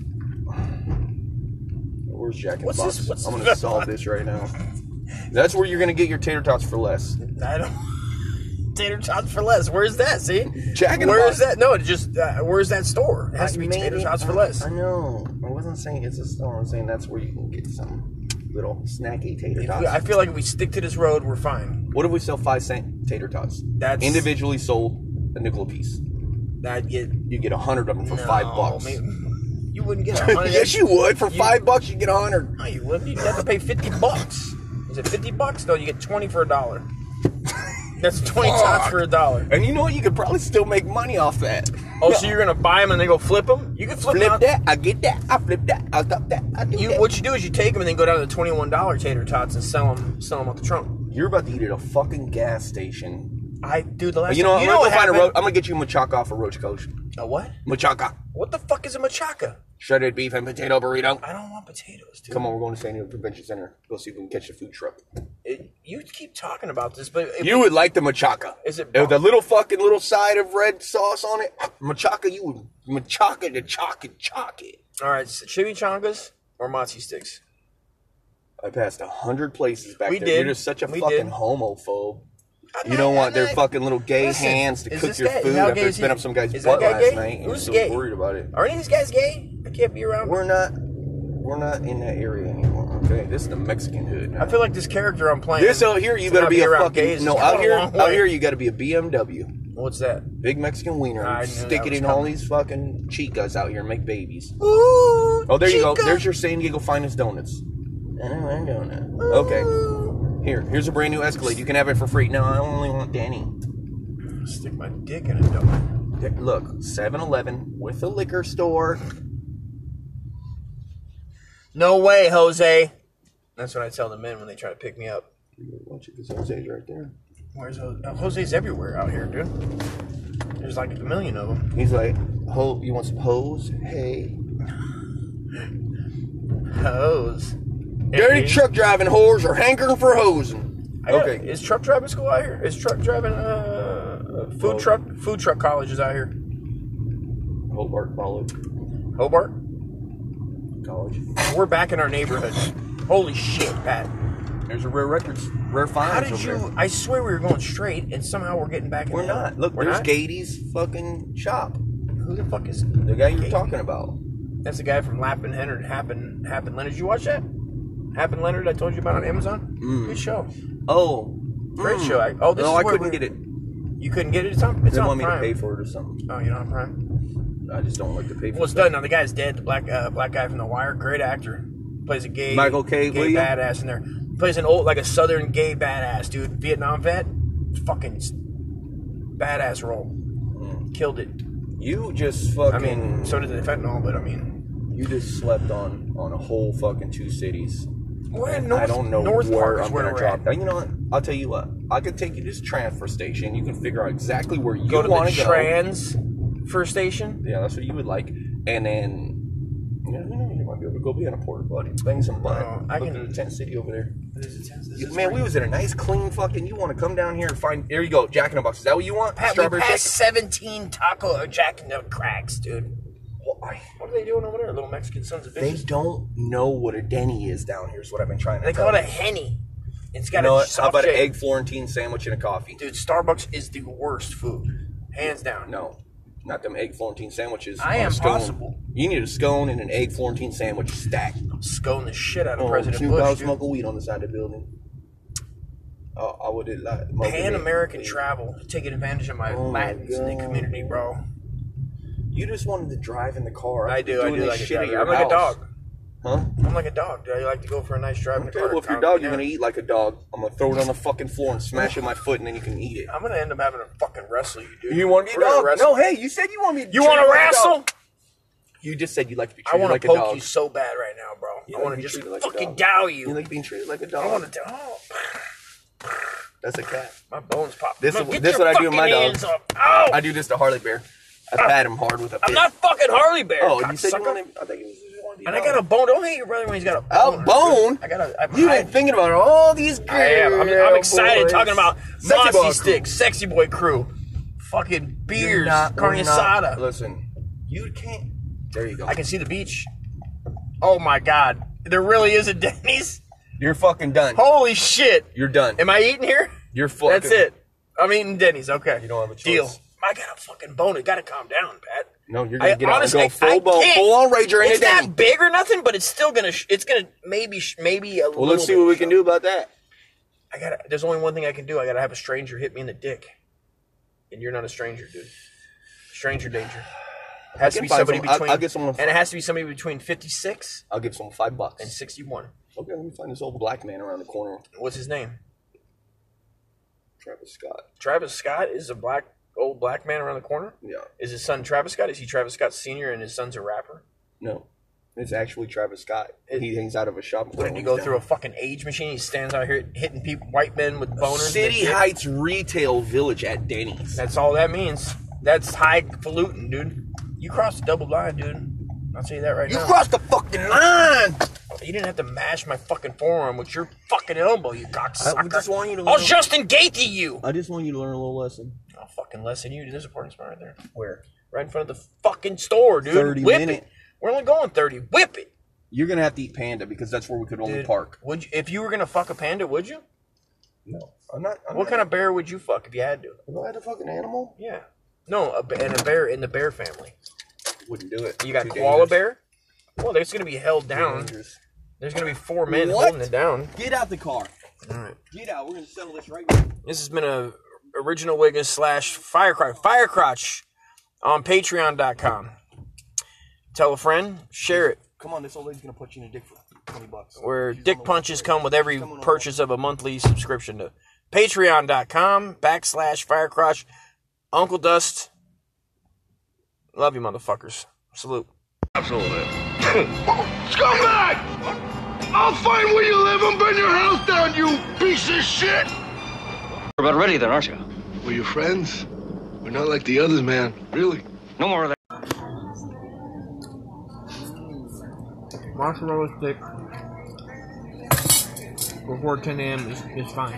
Speaker 2: Where's Jack in the
Speaker 1: What's
Speaker 2: Box?
Speaker 1: this? What's
Speaker 2: I'm
Speaker 1: this?
Speaker 2: gonna solve this right now. That's where you're gonna get your tater tots for less.
Speaker 1: I don't. Tater tots for less. Where's that? See?
Speaker 2: Jack in the
Speaker 1: Where's
Speaker 2: Box.
Speaker 1: that? No, it just where's that store? It has to be
Speaker 2: made
Speaker 1: tater
Speaker 2: it-
Speaker 1: tots for less.
Speaker 2: I know. I wasn't saying it's a store. I'm saying that's where you can get some little snacky tater tots.
Speaker 1: I feel like if we stick to this road, we're fine.
Speaker 2: What if we sell 5-cent tater tots?
Speaker 1: That's
Speaker 2: Individually sold a nickel a piece.
Speaker 1: I'd get
Speaker 2: You get 100 of them for $5.
Speaker 1: maybe- you wouldn't get 100.
Speaker 2: Yes, you would. For $5, you get 100.
Speaker 1: No, you wouldn't. You'd have to pay $50. Is it $50? No, you get 20 for $1. That's 20 tots for $1.
Speaker 2: And you know what? You could probably still make money off that.
Speaker 1: Oh, so you're gonna buy them and then go flip them? You can flip
Speaker 2: Flip
Speaker 1: them.
Speaker 2: that, I get that, I flip that, I stop that, I do that.
Speaker 1: What you do is you take them and then go down to the $21 tater tots and sell them out the trunk.
Speaker 2: You're about to eat at a fucking gas station.
Speaker 1: The last
Speaker 2: You know,
Speaker 1: time,
Speaker 2: I'm gonna
Speaker 1: what
Speaker 2: find
Speaker 1: happened?
Speaker 2: I'm gonna get you machaca off a Roach Coach.
Speaker 1: A what?
Speaker 2: Machaca.
Speaker 1: What the fuck is a machaca?
Speaker 2: Shredded beef and potato burrito.
Speaker 1: I don't want potatoes, dude.
Speaker 2: Come on, we're going to San Diego Convention Center. Go see if we can catch the food truck.
Speaker 1: You keep talking about this, but
Speaker 2: You would like the machaca.
Speaker 1: Is it
Speaker 2: the little side of red sauce on it? Machaca, you would machaca the chocolate.
Speaker 1: all right? So chimichangas or matzo sticks?
Speaker 2: I passed 100 places back
Speaker 1: We
Speaker 2: there.
Speaker 1: did.
Speaker 2: You're just such a
Speaker 1: We
Speaker 2: fucking
Speaker 1: did.
Speaker 2: homophobe. You don't want their fucking little gay
Speaker 1: Listen,
Speaker 2: hands to
Speaker 1: is
Speaker 2: cook
Speaker 1: this
Speaker 2: your
Speaker 1: gay?
Speaker 2: food
Speaker 1: How
Speaker 2: after
Speaker 1: gay
Speaker 2: they
Speaker 1: is
Speaker 2: spit
Speaker 1: he?
Speaker 2: up some guy's
Speaker 1: Is
Speaker 2: butt
Speaker 1: that guy
Speaker 2: last
Speaker 1: gay?
Speaker 2: night. And
Speaker 1: Who's
Speaker 2: you're
Speaker 1: gay?
Speaker 2: so worried about it.
Speaker 1: Are any of these guys gay? I can't be around.
Speaker 2: We're not in that area anymore. Okay, this is the Mexican hood now.
Speaker 1: I feel like this character I'm playing.
Speaker 2: This out here, you
Speaker 1: to
Speaker 2: gotta
Speaker 1: not
Speaker 2: be a
Speaker 1: around gays
Speaker 2: fucking
Speaker 1: has
Speaker 2: out
Speaker 1: gone a
Speaker 2: here.
Speaker 1: long
Speaker 2: Out
Speaker 1: way.
Speaker 2: here, you got to be a BMW,
Speaker 1: What's that?
Speaker 2: big Mexican wiener.
Speaker 1: I
Speaker 2: And
Speaker 1: knew
Speaker 2: stick
Speaker 1: that
Speaker 2: it
Speaker 1: was
Speaker 2: in all
Speaker 1: coming.
Speaker 2: these fucking chicas out here and make babies.
Speaker 1: Ooh,
Speaker 2: Oh, there you go.
Speaker 1: chica.
Speaker 2: There's your San Diego finest donuts. I don't want a donut. Okay, here's a brand new Escalade. You can have it for free. No, I only want Danny.
Speaker 1: Stick my dick in a donut.
Speaker 2: Look, 7-Eleven with a liquor store.
Speaker 1: No way, Jose. That's what I tell the men when they try to pick me up.
Speaker 2: Watch it, this Jose's right there.
Speaker 1: Where's Jose? Jose's everywhere out here, dude. There's like a million of them.
Speaker 2: He's like, you want some hose? Hey.
Speaker 1: Hose.
Speaker 2: Dirty
Speaker 1: Hey.
Speaker 2: truck driving whores are hankering for hosing. Okay.
Speaker 1: Is truck driving school out here? Is truck driving food truck colleges out here?
Speaker 2: Hobart College.
Speaker 1: Hobart?
Speaker 2: College.
Speaker 1: We're back in our neighborhood. Holy shit, Pat.
Speaker 2: There's a rare records, rare
Speaker 1: How
Speaker 2: finds
Speaker 1: did
Speaker 2: over there.
Speaker 1: you? I swear we were going straight, and somehow we're getting back in.
Speaker 2: We're
Speaker 1: the
Speaker 2: not. Look,
Speaker 1: we're
Speaker 2: there's
Speaker 1: not?
Speaker 2: Gady's fucking shop.
Speaker 1: Who the fuck is
Speaker 2: The guy you were
Speaker 1: Gady?
Speaker 2: talking about.
Speaker 1: That's the guy from Lappin Leonard. Happen Leonard. Did you watch that? Happen Leonard. I told you about on Amazon. Good show.
Speaker 2: Oh.
Speaker 1: Great show. This
Speaker 2: No,
Speaker 1: is
Speaker 2: I
Speaker 1: where
Speaker 2: couldn't
Speaker 1: we-
Speaker 2: get it.
Speaker 1: You couldn't get it. It's on.
Speaker 2: They
Speaker 1: It's on
Speaker 2: want me
Speaker 1: Prime.
Speaker 2: to pay for it or something.
Speaker 1: Oh, you don't have Prime.
Speaker 2: I just don't like to pay for
Speaker 1: Well, it's
Speaker 2: stuff.
Speaker 1: done now. The guy's dead. The black guy from The Wire. Great actor. Plays a gay
Speaker 2: Michael K.
Speaker 1: gay
Speaker 2: Williams?
Speaker 1: badass in there. Plays an old, like a southern gay badass dude. Vietnam vet. Fucking badass role. Killed it.
Speaker 2: You just fucking.
Speaker 1: I mean, so did the fentanyl, but I mean,
Speaker 2: you just slept on a whole fucking 2 cities.
Speaker 1: Where in
Speaker 2: I don't know
Speaker 1: North
Speaker 2: where
Speaker 1: Park
Speaker 2: I'm
Speaker 1: where
Speaker 2: gonna
Speaker 1: we're
Speaker 2: drop.
Speaker 1: at.
Speaker 2: You know what? I'll tell you what. I could take you to this transfer station. You can figure out exactly where you
Speaker 1: Go to
Speaker 2: want
Speaker 1: the
Speaker 2: to go.
Speaker 1: transfer station.
Speaker 2: Yeah, that's what you would like. And then, yeah, you might be able to go behind a porta potty, bang some butt.
Speaker 1: I
Speaker 2: Look
Speaker 1: can
Speaker 2: at the tent city over there.
Speaker 1: Man,
Speaker 2: We was in a nice, clean fucking. You want to come down here and find? There you go, Jack in the Box. Is that what you want?
Speaker 1: Pat, we
Speaker 2: Strawberry
Speaker 1: passed
Speaker 2: shake?
Speaker 1: 17 taco Jack in the Cracks, dude.
Speaker 2: Why?
Speaker 1: What are they doing over there? Little Mexican sons of
Speaker 2: They
Speaker 1: bitches.
Speaker 2: don't know what a Denny is down here. Is what I've been trying to.
Speaker 1: They
Speaker 2: tell
Speaker 1: call it a
Speaker 2: you.
Speaker 1: Henny. It's
Speaker 2: You
Speaker 1: got
Speaker 2: know
Speaker 1: a
Speaker 2: what? How
Speaker 1: soft
Speaker 2: about an
Speaker 1: shake.
Speaker 2: egg Florentine sandwich and a coffee?
Speaker 1: Dude, Starbucks is the worst food, hands down.
Speaker 2: No, not them egg Florentine sandwiches.
Speaker 1: I
Speaker 2: on a
Speaker 1: am
Speaker 2: scone.
Speaker 1: possible.
Speaker 2: You need a scone and an egg Florentine sandwich stacked.
Speaker 1: Scone the shit out of
Speaker 2: Oh,
Speaker 1: President
Speaker 2: Snoop
Speaker 1: Bush.
Speaker 2: Dogg
Speaker 1: Dude.
Speaker 2: smoking weed on the side of the building. Oh, I would have like
Speaker 1: Pan American travel, taking advantage of my
Speaker 2: Oh my
Speaker 1: Latins in the
Speaker 2: God.
Speaker 1: community, bro.
Speaker 2: You just wanted to drive in the car.
Speaker 1: I do
Speaker 2: doing this
Speaker 1: like a
Speaker 2: shit at
Speaker 1: dog.
Speaker 2: your
Speaker 1: I'm like a
Speaker 2: house.
Speaker 1: dog.
Speaker 2: Huh?
Speaker 1: I'm like a dog, dude. I like to go for a nice drive in the
Speaker 2: Okay,
Speaker 1: car.
Speaker 2: well, if you're a dog, you're gonna eat like a dog. I'm gonna throw it on the fucking floor and smash it with my foot, and then you can eat it.
Speaker 1: I'm gonna end up having to fucking wrestle you, dude.
Speaker 2: You want to be a
Speaker 1: We're gonna
Speaker 2: dog?
Speaker 1: wrestle.
Speaker 2: No, hey, you said you want me to
Speaker 1: You
Speaker 2: treat
Speaker 1: want to
Speaker 2: like a
Speaker 1: wrestle?
Speaker 2: dog. You just said you'd like to be
Speaker 1: I
Speaker 2: treated
Speaker 1: want
Speaker 2: like
Speaker 1: to
Speaker 2: a
Speaker 1: poke
Speaker 2: dog.
Speaker 1: you so bad right now, bro.
Speaker 2: You
Speaker 1: I
Speaker 2: like
Speaker 1: want
Speaker 2: to
Speaker 1: to
Speaker 2: be
Speaker 1: just
Speaker 2: treated like a
Speaker 1: fucking
Speaker 2: dog.
Speaker 1: dow
Speaker 2: You
Speaker 1: you.
Speaker 2: like being treated like a
Speaker 1: I
Speaker 2: dog.
Speaker 1: want to. Oh,
Speaker 2: That's a cat.
Speaker 1: my bones pop.
Speaker 2: This
Speaker 1: Man,
Speaker 2: is-
Speaker 1: get
Speaker 2: this
Speaker 1: your
Speaker 2: what I do with my
Speaker 1: fucking
Speaker 2: dog.
Speaker 1: hands off. Ow!
Speaker 2: I do this to Harley Bear. I pat him hard with a
Speaker 1: I'm
Speaker 2: pit.
Speaker 1: not fucking Harley Bear.
Speaker 2: Oh, you said you
Speaker 1: cocksucker.
Speaker 2: wanted. I think you wanted to be
Speaker 1: And
Speaker 2: a
Speaker 1: I got a
Speaker 2: dog.
Speaker 1: bone. Don't hate your brother when he's got a bone.
Speaker 2: A bone?
Speaker 1: I got a.
Speaker 2: You've been thinking about all these girls.
Speaker 1: I am. I'm excited
Speaker 2: boys.
Speaker 1: talking about
Speaker 2: Sexy
Speaker 1: Mossy
Speaker 2: Boy crew.
Speaker 1: Sticks, Sexy Boy Crew, fucking beers, carne
Speaker 2: We're not-
Speaker 1: asada.
Speaker 2: Listen, you can't. There you go.
Speaker 1: I can see the beach. Oh my God, there really is a Denny's.
Speaker 2: You're fucking done.
Speaker 1: Holy shit!
Speaker 2: You're done.
Speaker 1: Am I eating here?
Speaker 2: You're fucking.
Speaker 1: That's it. I'm eating Denny's. Okay.
Speaker 2: You don't have a choice.
Speaker 1: Deal. I got a fucking bone. It got to calm down, Pat.
Speaker 2: No, you're gonna get out and
Speaker 1: honestly,
Speaker 2: go full bone,
Speaker 1: can't.
Speaker 2: full on rager in a
Speaker 1: It's
Speaker 2: Denny.
Speaker 1: not big or nothing, but it's still gonna. It's gonna maybe a little.
Speaker 2: Well, let's see what we can do about that.
Speaker 1: I gotta. There's only one thing I can do. I gotta have a stranger hit me in the dick, and you're not a stranger, dude. Stranger danger. Has to
Speaker 2: can
Speaker 1: be
Speaker 2: find
Speaker 1: somebody
Speaker 2: some- I'll
Speaker 1: between.
Speaker 2: get someone-
Speaker 1: and it has to be somebody between 56
Speaker 2: I'll give someone $5
Speaker 1: and 61.
Speaker 2: Okay, let me find this old black man around the corner.
Speaker 1: What's his name?
Speaker 2: Travis Scott.
Speaker 1: Travis Scott is a old black man around the corner.
Speaker 2: Yeah.
Speaker 1: Is his son Travis Scott? Is he Travis Scott Sr. and his son's a rapper?
Speaker 2: No. It's actually Travis Scott. He hangs out of a shop.
Speaker 1: What did he go through a fucking age machine? He stands out here hitting people, white men with boners.
Speaker 2: City
Speaker 1: and shit?
Speaker 2: Heights Retail Village at Denny's.
Speaker 1: That's all that means. That's highfalutin, dude. You crossed the double line, dude. I'll tell you that right
Speaker 2: You
Speaker 1: now.
Speaker 2: crossed the fucking line!
Speaker 1: You didn't have to mash my fucking forearm with your fucking elbow, you cocksucker.
Speaker 2: I just want you to
Speaker 1: I'll
Speaker 2: learn-
Speaker 1: Justin Gaethje you.
Speaker 2: I just want you to learn a little lesson.
Speaker 1: I'll fucking lesson you. There's a parking spot right there.
Speaker 2: Where?
Speaker 1: Right in front of the fucking store, dude.
Speaker 2: 30
Speaker 1: Whip
Speaker 2: minute.
Speaker 1: it. We're only going 30. Whip it.
Speaker 2: You're gonna have to eat panda because that's where we could only
Speaker 1: Dude,
Speaker 2: park.
Speaker 1: Would you, if you were gonna fuck a panda, would you?
Speaker 2: No, I'm not.
Speaker 1: What kind of bear would you fuck if you had to?
Speaker 2: If I had a fucking animal,
Speaker 1: Yeah. No, and a bear in the bear family.
Speaker 2: wouldn't do it.
Speaker 1: You got
Speaker 2: Too
Speaker 1: koala
Speaker 2: dangerous.
Speaker 1: bear. Well, it's gonna be held
Speaker 2: Too
Speaker 1: down.
Speaker 2: dangerous.
Speaker 1: There's gonna be 4 men
Speaker 2: What?
Speaker 1: holding it down.
Speaker 2: Get out the car.
Speaker 1: All right.
Speaker 2: Get out. We're gonna settle this right now.
Speaker 1: This has been a original Wiggins / Firecrotch on Patreon.com. Tell a friend, share it.
Speaker 2: Come on, this old lady's gonna put you in a dick for $20.
Speaker 1: Where dick punches come with every purchase of a monthly subscription to Patreon.com / Firecrotch. Uncle Dust. Love you, motherfuckers. Salute.
Speaker 3: Absolutely. Scumbag! I'll find where you live and burn your house down, you piece of shit!
Speaker 4: You're about ready then, aren't you?
Speaker 3: We're your friends. We're not like the others, man. Really.
Speaker 4: No more of that.
Speaker 1: Mozzarella stick before 10 a.m. is fine.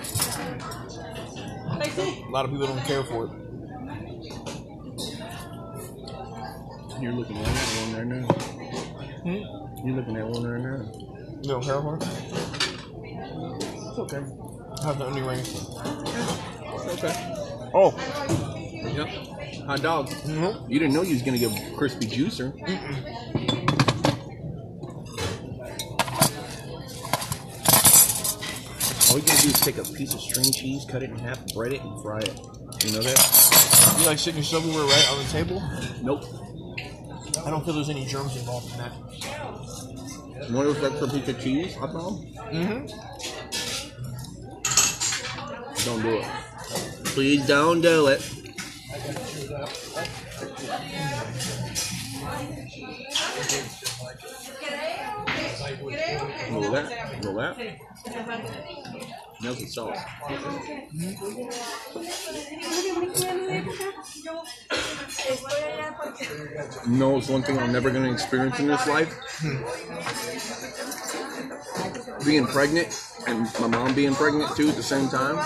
Speaker 1: A lot of people don't care for it.
Speaker 2: You're looking at one right now. You're looking at one right now.
Speaker 1: You don't care for it?
Speaker 2: It's okay.
Speaker 1: How's the onion rings?
Speaker 2: It's okay.
Speaker 1: Oh,
Speaker 2: Yep. Hot dogs.
Speaker 1: mm-hmm.
Speaker 2: You didn't know you was gonna get a crispy juicer. All you gotta do is take a piece of string cheese, cut it in half, bread it, and fry it. You know that?
Speaker 1: You like sitting your silverware right on the table?
Speaker 2: Nope.
Speaker 1: I don't feel there's any germs involved in that.
Speaker 2: What was that for a piece of cheese? Hot dog?
Speaker 1: Mm-hmm.
Speaker 2: Don't do it. Please don't do it. Well, that. Roll that. Melted sauce. No, it's one thing I'm never going to experience in this life. Being pregnant and my mom being pregnant too at the same time.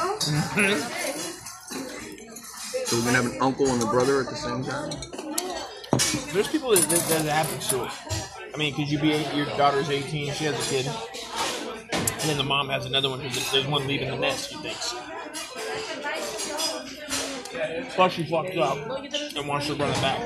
Speaker 2: So we're going to have an uncle and a brother at the same time.
Speaker 5: There's people that happens to it. I mean, because your daughter's 18, she has a kid. And then the mom has another one because there's one leaving the nest, she thinks. Plus she fucks up and wants to run it back.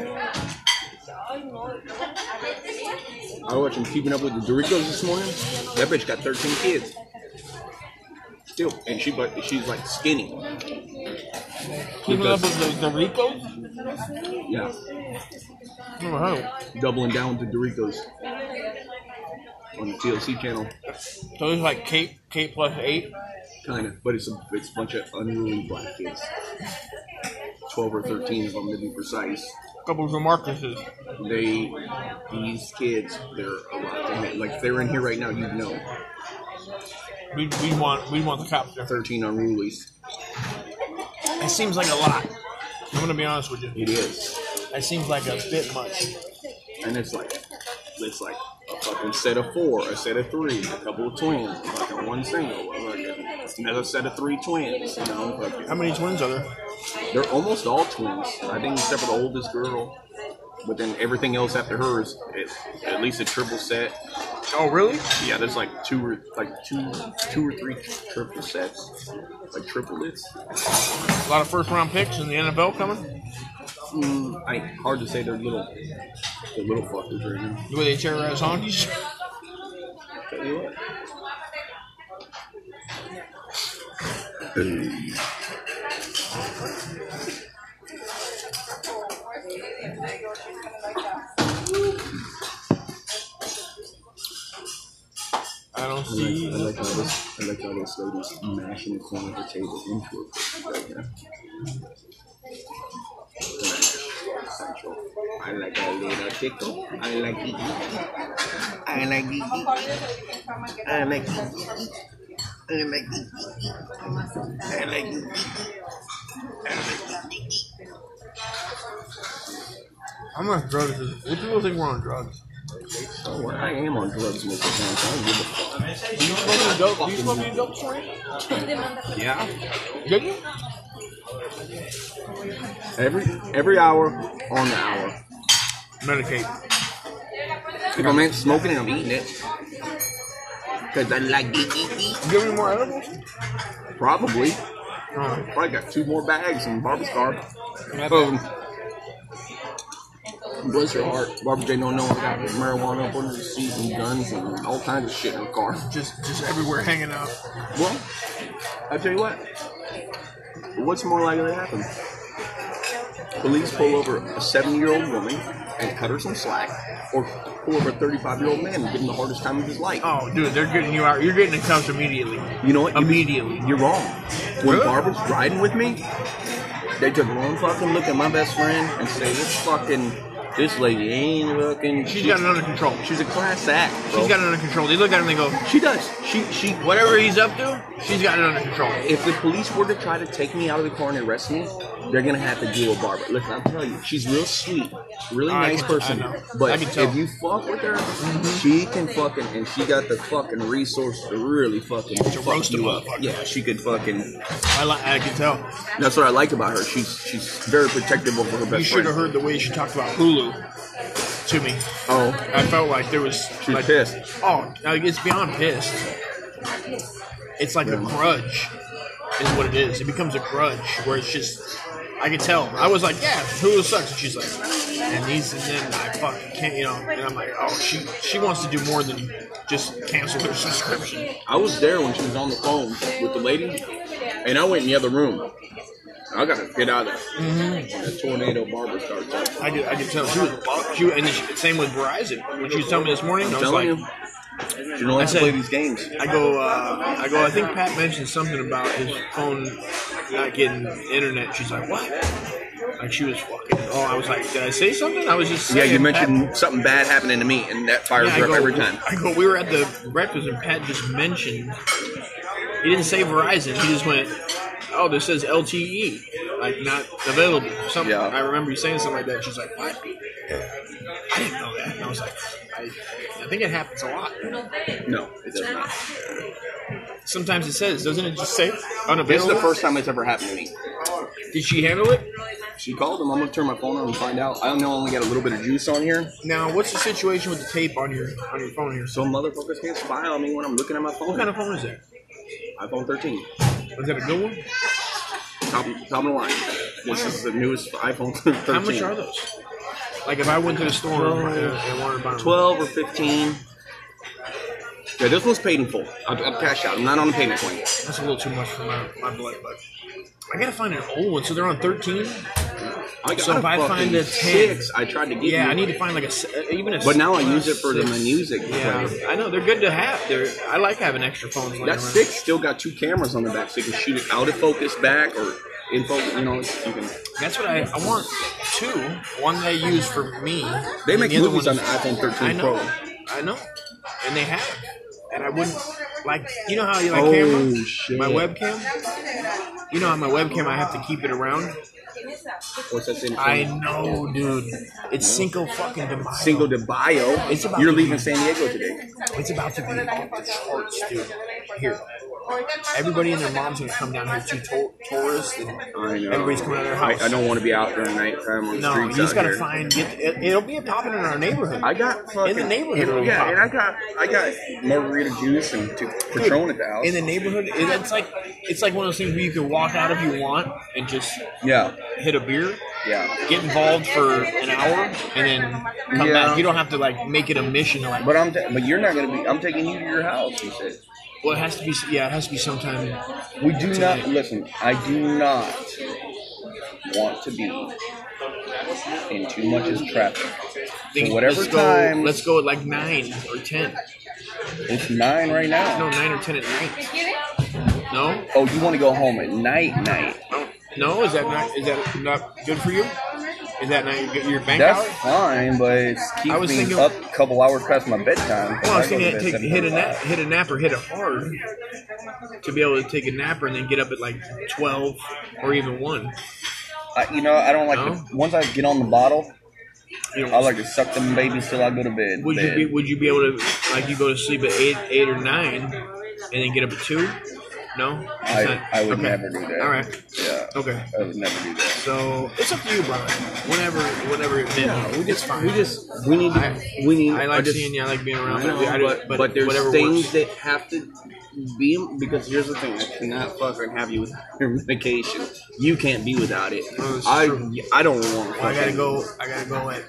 Speaker 2: I watched him keeping up with the Doritos this morning. That bitch got 13 kids. Still, and she's like skinny.
Speaker 5: Keeping up with the Doritos?
Speaker 2: Yeah.
Speaker 5: Never heard of it.
Speaker 2: Doubling down with the Doritos on the TLC channel.
Speaker 5: So it's like Kate plus 8?
Speaker 2: Kind of, but it's a bunch of unruly black kids. 12 or 13 of them to be precise.
Speaker 5: Couple of Marcuses.
Speaker 2: These kids, they're a lot to hit. Like, if they were in here right now, you'd know.
Speaker 5: We want the cops there.
Speaker 2: 13 unrulies.
Speaker 5: It seems like a lot. I'm gonna be honest with you.
Speaker 2: It is.
Speaker 5: It seems like a bit much.
Speaker 2: And it's like a fucking set of 4, a set of 3, a couple of twins, like one single, like another set of 3 twins. You know, like,
Speaker 5: How many twins are there?
Speaker 2: they're almost all twins. I think except for the oldest girl. But then everything else after her is at least a triple set.
Speaker 5: Oh, really?
Speaker 2: Yeah, there's like two or three triple sets, like triplets.
Speaker 5: A lot of first round picks in the NFL coming.
Speaker 2: Hard to say. They're little fuckers right now.
Speaker 5: The way they terrorize honkies.
Speaker 2: Tell you what.
Speaker 5: I don't see.
Speaker 2: I like how this lady's mashing the corner of the table into a right now. I like a little tickle. I like it. I like it. I like it. I like it. I like it.
Speaker 5: I'm on drugs. What people think we're on drugs?
Speaker 2: Oh, well, I am on drugs most of the time, so I don't give a fuck.
Speaker 5: Do you smoke any dope? Do you smoke any dope, Tori?
Speaker 2: Yeah.
Speaker 5: Did you?
Speaker 2: Every hour on the hour.
Speaker 5: Medicate.
Speaker 2: If I'm smoking it, I'm eating it. Because I like it.
Speaker 5: Give me more edibles?
Speaker 2: Probably. Probably got 2 more bags in Barbara's car. Bless your heart. Barbara J don't know I got marijuana up under the seat and guns and all kinds of shit in the car.
Speaker 5: Just everywhere hanging out.
Speaker 2: Well, I tell you what. What's more likely to happen? Police pull over a 70-year-old woman and cut her some slack, or pull over a 35-year-old man and give him the hardest time of his life.
Speaker 5: Oh, dude, they're getting you out. You're getting in cuffs immediately.
Speaker 2: You know what?
Speaker 5: Immediately.
Speaker 2: You're wrong. When
Speaker 5: Really?
Speaker 2: Barbara's riding with me, they took one fucking look at my best friend and say, this lady ain't fucking...
Speaker 5: She's got it under control.
Speaker 2: She's a class act, bro.
Speaker 5: She's got it under control. They look at her and they go,
Speaker 2: She does. She
Speaker 5: whatever he's up to, she's got it under control.
Speaker 2: If the police were to try to take me out of the car and arrest me, they're gonna have to deal with Barbara. Listen, I'm telling you, she's real sweet, really nice person.
Speaker 5: I know.
Speaker 2: But
Speaker 5: I can tell.
Speaker 2: if you fuck with her, she can fucking, and she got the fucking resources to really fucking fuck
Speaker 5: roast
Speaker 2: you
Speaker 5: a
Speaker 2: up.
Speaker 5: motherfucker.
Speaker 2: Yeah, she could fucking.
Speaker 5: I can tell.
Speaker 2: That's what I like about her. She's very protective over her best
Speaker 5: You should have
Speaker 2: friend.
Speaker 5: heard the way she talked about Hulu to me.
Speaker 2: Oh,
Speaker 5: I felt like there was...
Speaker 2: she was
Speaker 5: like,
Speaker 2: pissed.
Speaker 5: Oh, it's beyond pissed. It's like a grudge is what it is. It becomes a grudge where it's just... I could tell. I was like, yeah, Hulu sucks. And she's like, and then I fucking can't, you know. And I'm like, oh, she wants to do more than just cancel her subscription.
Speaker 2: I was there when she was on the phone with the lady, and I went in the other room. I gotta get out of there. That tornado Barbara starts up.
Speaker 5: I could tell. And same with Verizon. When she was telling me this morning, I was
Speaker 2: telling
Speaker 5: like...
Speaker 2: you. She don't like to play these games.
Speaker 5: I think Pat mentioned something about his phone not getting internet. She's like, what? I Like she was fucking. Oh, I was like, did I say something? I was just
Speaker 2: Yeah,
Speaker 5: saying.
Speaker 2: you mentioned
Speaker 5: Pat,
Speaker 2: something bad happening to me, and that fires her up every time.
Speaker 5: I go. We were at the breakfast, and Pat just mentioned. He didn't say Verizon. He just went, "Oh, this says LTE, like not available." Something.
Speaker 2: Yeah.
Speaker 5: I remember you saying something like that. She's like, "What?" I didn't know that. And I was like, I think it happens a lot.
Speaker 2: No, it does not.
Speaker 5: Sometimes it says, doesn't it just say
Speaker 2: This
Speaker 5: unavailable?
Speaker 2: is the first time it's ever happened to me.
Speaker 5: Did she handle it?
Speaker 2: She called him. I'm gonna turn my phone on and find out. I only got a little bit of juice on here.
Speaker 5: Now, what's the situation with the tape on your phone here?
Speaker 2: So motherfuckers can't spy on me when I'm looking at my phone.
Speaker 5: What kind of phone is that?
Speaker 2: iPhone 13.
Speaker 5: Is that a good one?
Speaker 2: Top of the line. This is the newest iPhone 13.
Speaker 5: How much are those? Like if I went to the store and wanted to buy them.
Speaker 2: 12 or 15. Yeah, this one's paid in full. I'm cash out. I'm not on the payment plan.
Speaker 5: That's a little too much for my blood, but I gotta find an old one. So they're on 13.
Speaker 2: I got
Speaker 5: So if I
Speaker 2: fucking
Speaker 5: find a 10,
Speaker 2: 6, I tried to get
Speaker 5: Yeah,
Speaker 2: you.
Speaker 5: I need to find like even a.
Speaker 2: But now I
Speaker 5: 6.
Speaker 2: use it for my music.
Speaker 5: Yeah,
Speaker 2: player.
Speaker 5: I know they're good to have. I like having extra phones. laying
Speaker 2: That
Speaker 5: around.
Speaker 2: 6 still got 2 cameras on the back, so you can shoot it out of focus back or in focus. You know, you can.
Speaker 5: That's what I want. 2. One that I use for me.
Speaker 2: They
Speaker 5: and
Speaker 2: make
Speaker 5: the other
Speaker 2: movies
Speaker 5: one
Speaker 2: on the
Speaker 5: is-
Speaker 2: iPhone 13
Speaker 5: I know.
Speaker 2: Pro.
Speaker 5: I know, and they have. And I wouldn't like. You know how you like camera?
Speaker 2: Shit.
Speaker 5: My webcam. You know how my webcam I have to keep it around.
Speaker 2: What's that thing?
Speaker 5: I know, dude. It's Cinco fucking de Mayo.
Speaker 2: Cinco de Mayo.
Speaker 5: It's about
Speaker 2: You're
Speaker 5: to
Speaker 2: leaving
Speaker 5: be-
Speaker 2: San Diego today.
Speaker 5: It's about to be off the charts, dude. Here. Everybody and their mom's gonna come down here to tourists, and
Speaker 2: I know.
Speaker 5: everybody's coming out of their house.
Speaker 2: I don't want to be out during nighttime on the
Speaker 5: No,
Speaker 2: streets
Speaker 5: you just
Speaker 2: out
Speaker 5: gotta
Speaker 2: here.
Speaker 5: find. It'll be popping in our neighborhood.
Speaker 2: I got fucking
Speaker 5: in the neighborhood. it'll be
Speaker 2: Yeah,
Speaker 5: popping.
Speaker 2: and I got margarita juice and Patron at the house.
Speaker 5: In the neighborhood, it's like one of those things where you can walk out if you want and just
Speaker 2: Yeah,
Speaker 5: hit a beer,
Speaker 2: yeah.
Speaker 5: get involved for an hour, and then come
Speaker 2: Yeah.
Speaker 5: back. You don't have to like make it a mission to like.
Speaker 2: But you're not gonna be. I'm taking you to your house. You said.
Speaker 5: Well, it has to be. Yeah, it has to be sometime.
Speaker 2: We do not listen. I do not want to be in too much as traffic. So whatever time.
Speaker 5: Let's go at like 9 or 10.
Speaker 2: It's 9 right now.
Speaker 5: No, 9 or 10 at night. No.
Speaker 2: Oh, you want to go home at night?
Speaker 5: No, is that not good for you? Is that not your bank
Speaker 2: That's
Speaker 5: hour?
Speaker 2: fine, but it
Speaker 5: I
Speaker 2: keeps
Speaker 5: was
Speaker 2: me
Speaker 5: thinking-
Speaker 2: up a couple hours past my bedtime.
Speaker 5: Well, I was
Speaker 2: go to
Speaker 5: thinking
Speaker 2: bed
Speaker 5: hit a
Speaker 2: 7:45.
Speaker 5: nap or hit it hard to be able to take a napper and then get up at like 12 or even 1.
Speaker 2: I don't like
Speaker 5: No?
Speaker 2: to, once I get on the bottle,
Speaker 5: You know,
Speaker 2: I like to suck them babies till I go to bed.
Speaker 5: would you be able to like you go to sleep at 8 or 9 and then get up at 2? No, It's not-
Speaker 2: I would
Speaker 5: okay.
Speaker 2: never do that.
Speaker 5: All right.
Speaker 2: Yeah.
Speaker 5: Okay.
Speaker 2: I would never do that.
Speaker 5: So it's up to you, brother. Whenever it it's fine.
Speaker 2: We need.
Speaker 5: I like seeing you. I like being around.
Speaker 2: I know, but there's
Speaker 5: whatever
Speaker 2: things
Speaker 5: works.
Speaker 2: that have to be, because here's the thing: I cannot fucking have you without your medication. You can't be without it.
Speaker 5: Oh, it's
Speaker 2: I
Speaker 5: true.
Speaker 2: don't want.
Speaker 5: Well, I gotta go at,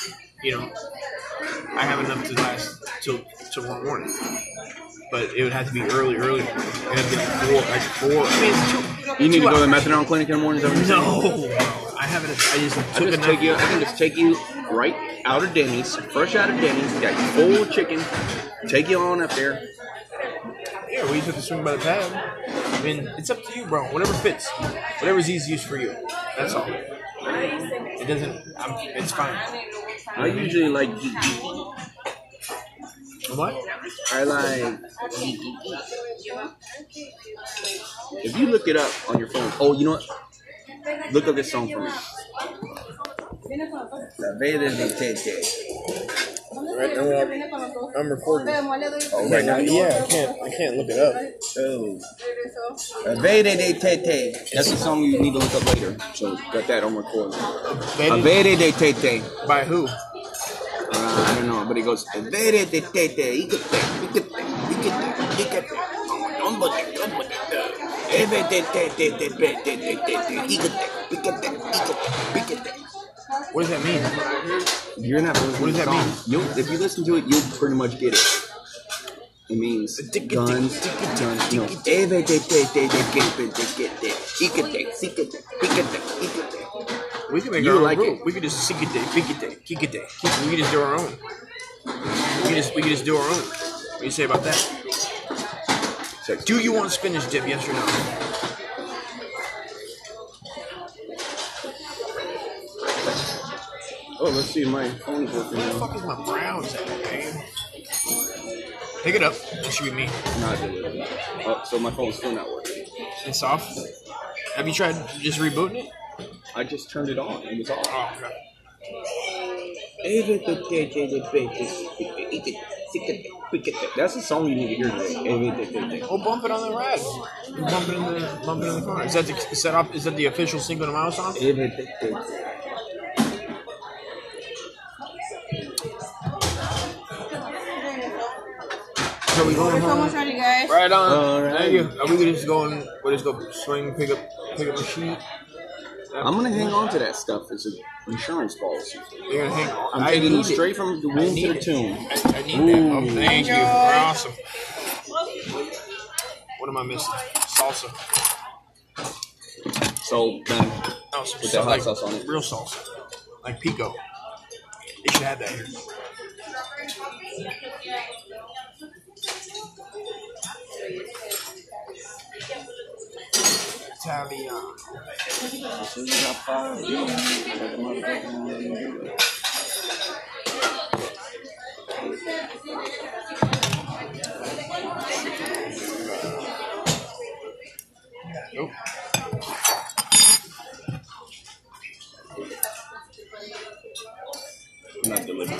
Speaker 5: I have enough to last till tomorrow morning. But it would have to be early. It would have to be 4. I mean, it's 2.
Speaker 2: You need to go to the
Speaker 5: 2 hours.
Speaker 2: methadone clinic in the morning.
Speaker 5: No, I haven't. I just took
Speaker 2: I can just take you right out of Denny's, fresh out of Denny's, got you full of chicken, take you on up there.
Speaker 5: Yeah, we took the swing by the pad. I mean, it's up to you, bro. Whatever fits. Whatever's easiest for you. That's all. It doesn't. It's fine.
Speaker 2: I usually like
Speaker 5: What?
Speaker 2: I like if you look it up on your phone. Oh, you know what? Look up this song for me. La Veda de Tete.
Speaker 1: Right now, I'm recording.
Speaker 2: Oh, right now.
Speaker 1: Yeah, I can't look it up.
Speaker 2: Oh. La Veda de Tete. That's a song you need to look up later. So got that on record. La Veda de Tete.
Speaker 5: By who?
Speaker 2: I don't know, but he goes, Vede de Tete,
Speaker 5: What does that mean?
Speaker 2: You're not really
Speaker 5: What does that mean?
Speaker 2: If you listen to it, you'll pretty much get it. It means guns. No.
Speaker 5: We can make
Speaker 2: You
Speaker 5: our own
Speaker 2: like
Speaker 5: rule.
Speaker 2: it?
Speaker 5: We could just sikite, pikite, kikite. We could just do our own. We could just do our own. What do you say about that? Do you want spinach dip? Yes or no?
Speaker 2: Oh, let's see. My phone's working
Speaker 5: Where the
Speaker 2: now.
Speaker 5: fuck is my Browns at, man? Pick it up. That should be me.
Speaker 2: Not delivered. Oh, so my phone's still not working.
Speaker 5: It's off. Have you tried just rebooting it?
Speaker 2: I just turned it on. It was off.
Speaker 5: Oh, okay.
Speaker 2: That's a song you need to hear today.
Speaker 5: Oh, bump it on the rad. Bump it in the car. Is that the setup? Is that the official Cinco de Mayo song? So we going
Speaker 6: We're
Speaker 5: home?
Speaker 6: almost ready, guys.
Speaker 5: Right on.
Speaker 2: Alright.
Speaker 5: Thank you. Are we just going? We'll just go swing, pick up a sheet.
Speaker 2: I'm gonna hang on to that stuff as an insurance policy.
Speaker 5: You're gonna hang on.
Speaker 2: I'm taking it straight from the womb to the tomb.
Speaker 5: I need that. Oh, thank you. You're awesome. What am I missing? Salsa.
Speaker 2: So then,
Speaker 5: Oh, some
Speaker 2: With that hot
Speaker 5: like
Speaker 2: sauce on it.
Speaker 5: Real salsa. Like pico. They should have that here. Italiano. Nope.
Speaker 2: not delivered.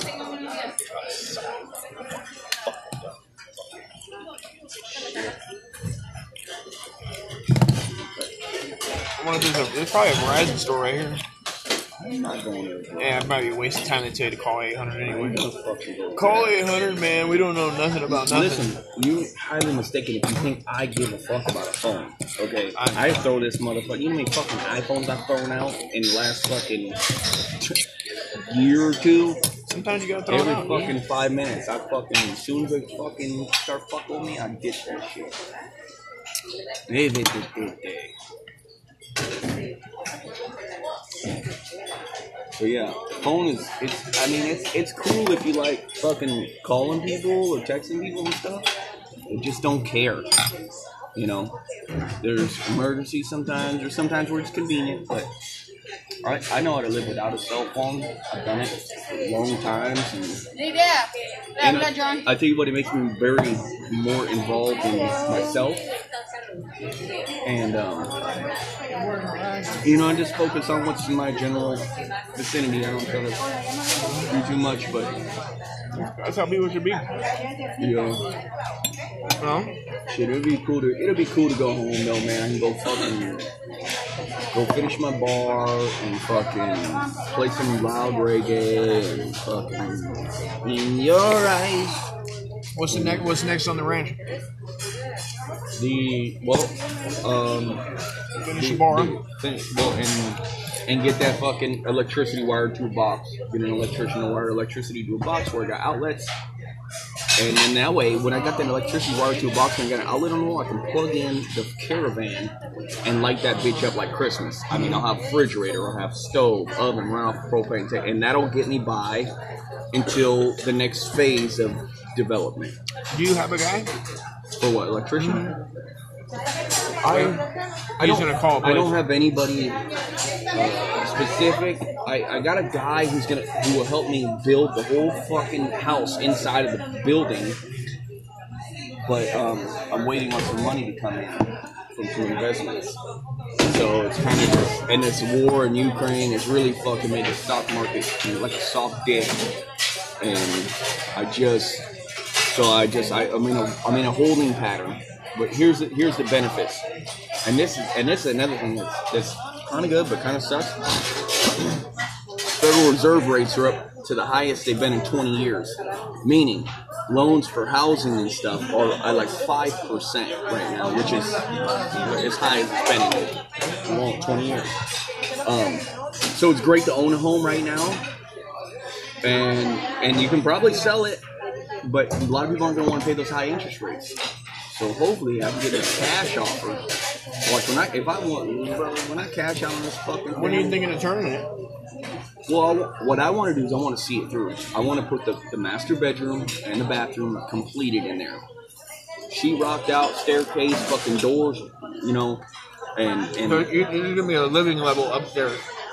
Speaker 5: There's probably a Verizon store right here.
Speaker 2: I'm not going there.
Speaker 5: Yeah, it might be a waste of time to tell you to call 800 anyway.
Speaker 2: Call
Speaker 5: Call 800, man. We don't know nothing about nothing.
Speaker 2: Listen, you highly mistaken if you think I give a fuck about a phone. Okay, I throw this motherfucker. You know how many fucking iPhones I've thrown out in the last fucking year or two?
Speaker 5: Sometimes you gotta throw
Speaker 2: Every
Speaker 5: it out.
Speaker 2: fucking 5 minutes, I fucking, as soon as they fucking start fucking with me, I ditch that shit. So yeah, phone is, it's cool if you like fucking calling people or texting people and stuff. They just don't care. You know, there's emergencies sometimes, or sometimes where it's convenient, but I know how to live without a cell phone. I've done it for long times. And
Speaker 6: John.
Speaker 2: I tell you what, it makes me very more involved in myself. And, I just focus on what's in my general vicinity. I don't try to do too much, but
Speaker 5: That's how people should be.
Speaker 2: Shit, it'll be cool to go home though, man. I can go finish my bar and fucking play some loud reggae and fucking in your eyes.
Speaker 5: What's next on the ranch? Finish the bar.
Speaker 2: And get that fucking electricity wired to a box. Get an electrician to wire electricity to a box where I got outlets. And then that way, when I got that electricity wired to a box and I got an outlet on the wall, I can plug in the caravan and light that bitch up like Christmas. I mean, I'll have a refrigerator, I'll have stove, oven, run off propane tank, and that'll get me by until the next phase of development.
Speaker 5: Do you have a guy?
Speaker 2: For what, electrician? I don't have anybody specific. I got a guy who will help me build the whole fucking house inside of the building. But I'm waiting on some money to come in from some investments. So it's kind of and this war in Ukraine has really fucking made the stock market like a soft dick. And I'm in a holding pattern. But here's the benefits, and this is another thing that's kind of good but kind of sucks. Federal Reserve rates are up to the highest they've been in 20 years, meaning loans for housing and stuff are at like 5% right now, which is as high as it's been in 20 years. So it's great to own a home right now, and you can probably sell it, but a lot of people aren't going to want to pay those high interest rates. So hopefully I can get a cash offer. Like when I cash out on this fucking thing.
Speaker 5: When are you thinking of turning it?
Speaker 2: Well, what I want to do is I want to see it through. I want to put the master bedroom and the bathroom completed in there. Sheetrocked out, staircase, fucking doors, and
Speaker 5: So there's gonna be a living level upstairs.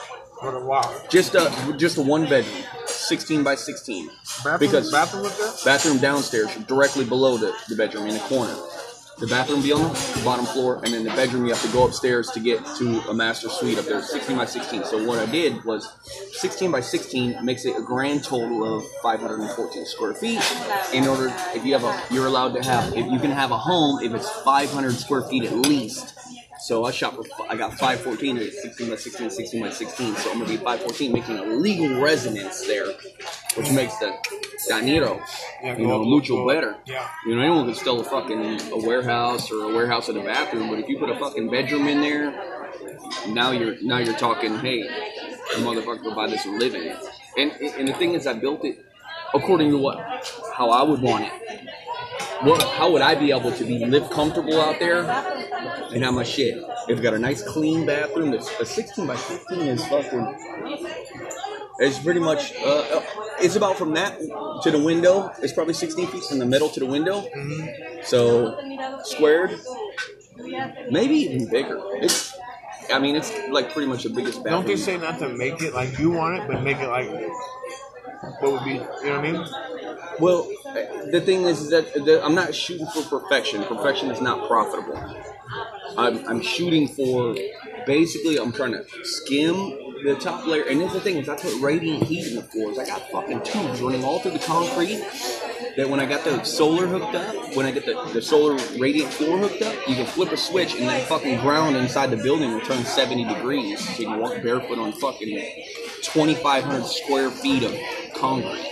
Speaker 5: Wow.
Speaker 2: Just a one bedroom, 16 by 16.
Speaker 5: Bathroom with that?
Speaker 2: Bathroom downstairs, directly below the bedroom in the corner. The bathroom be on the bottom floor, and then the bedroom you have to go upstairs to get to a master suite up there, 16 by 16. So what I did was 16 by 16 makes it a grand total of 514 square feet. In order, if you have you're allowed to have, if you can have a home if it's 500 square feet at least. So I got 514 at 16 by 16, 16 by 16. So I'm gonna be 514, making a legal residence there, which makes the dinero, mucho better.
Speaker 5: Yeah.
Speaker 2: You know, anyone can steal a warehouse or a warehouse in a bathroom, but if you put a fucking bedroom in there, now you're talking, hey, the motherfucker will buy this and live in it. And the thing is, I built it according to how I would want it. How would I be able to live comfortable out there and have my shit? It's got a nice clean bathroom. A 16 by 16 is fucking. It's pretty much. It's about from that to the window. It's probably 16 feet from the middle to the window. Mm-hmm. So squared, maybe even bigger. It's like pretty much the biggest bathroom.
Speaker 5: Don't they say not to make it like you want it, but make it like what would be? You know what I mean?
Speaker 2: Well, the thing is that I'm not shooting for perfection. Perfection is not profitable. I'm shooting for, basically, I'm trying to skim the top layer. And that's the thing is, I put radiant heat in the floors. I got fucking tubes running all through the concrete. That when I got the solar hooked up, when I get the solar radiant floor hooked up, you can flip a switch and that fucking ground inside the building will turn 70 degrees. So you can walk barefoot on fucking 2,500 square feet of concrete.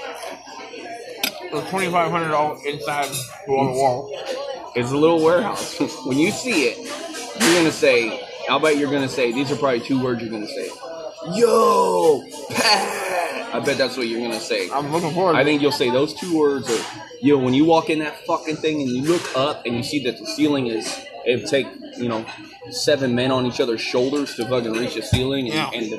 Speaker 5: So 2,500 all inside on the wall.
Speaker 2: It's a little warehouse. When you see it, you're gonna say, I'll bet you're gonna say, these are probably 2 words you're gonna say. Yo, Pat! I bet that's what you're gonna say.
Speaker 5: I'm looking forward to it.
Speaker 2: I think you'll say those 2 words are, yo, when you walk in that fucking thing and you look up and you see that the ceiling it'd take, 7 men on each other's shoulders to fucking reach the ceiling.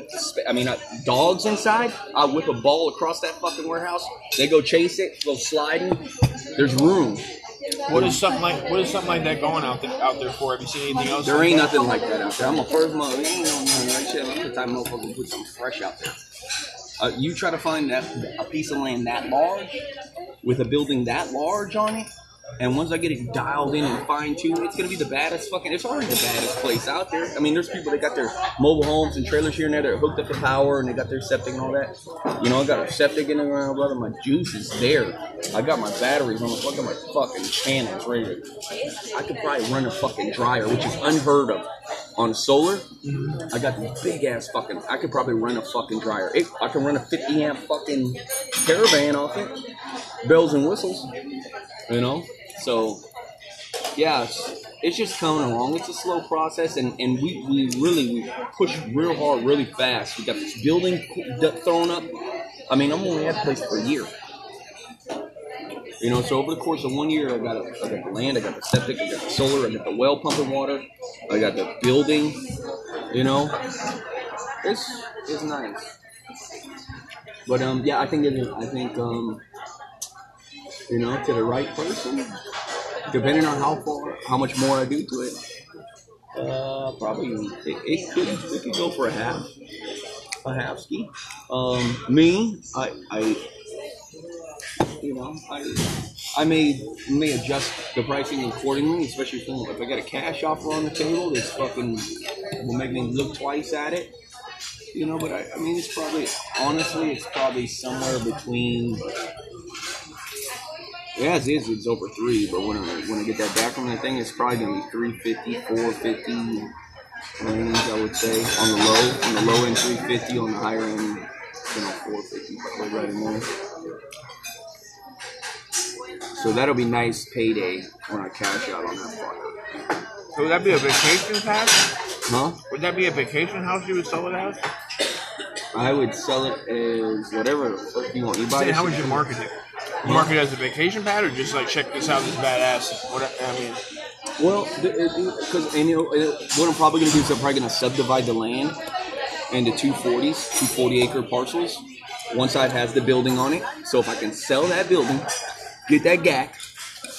Speaker 2: Dogs inside, I whip a ball across that fucking warehouse. They go chase it, go sliding. There's room.
Speaker 5: What is something like that going out there for? Have you seen anything else?
Speaker 2: There ain't nothing like that out there. I'm a first mother. Ain't no nothing like shit. I'm the type of motherfucker who put something fresh out there. You try to find a piece of land that large with a building that large on it, and once I get it dialed in and fine-tuned, it's going to be the baddest fucking... It's already the baddest place out there. I mean, there's people that got their mobile homes and trailers here and there that are hooked up to power, and they got their septic and all that. I got a septic in the ground, brother. My juice is there. I got my batteries on my fucking channels ready to... I could probably run a fucking dryer, which is unheard of. On solar, I got this big-ass fucking... I could probably run a fucking dryer. I can run a 50-amp fucking caravan off it. Bells and whistles. So, yeah, it's just coming along. It's a slow process, and we push real hard, really fast. We got this building thrown up. I mean, I'm only at the place for a year. So over the course of 1 year, I got the land, I got the septic, I got the solar, I got the well pumping water, I got the building. It's nice. But I think to the right person, depending on how much more I do to it, probably it could go for a half ski. I may adjust the pricing accordingly, especially if I got a cash offer on the table that's fucking will make me look twice at it. But it's probably somewhere between. Yeah, it's over 3, but when I get that back from that thing, it's probably gonna be 350, 450 range, I would say. On the low end 350, on the higher end, 450, right in there. So that'll be nice payday when I cash out on that fucker.
Speaker 5: So would that be a vacation house?
Speaker 2: Huh?
Speaker 5: Would that be a vacation house you would sell it as?
Speaker 2: I would sell it as whatever the fuck you want. You buy it.
Speaker 5: How would you market it? Market it as a vacation pad, or just like check this out, this badass?
Speaker 2: Well, what I'm probably gonna do is I'm probably gonna subdivide the land into 240 acre parcels. One side has the building on it, so if I can sell that building, get that GAC,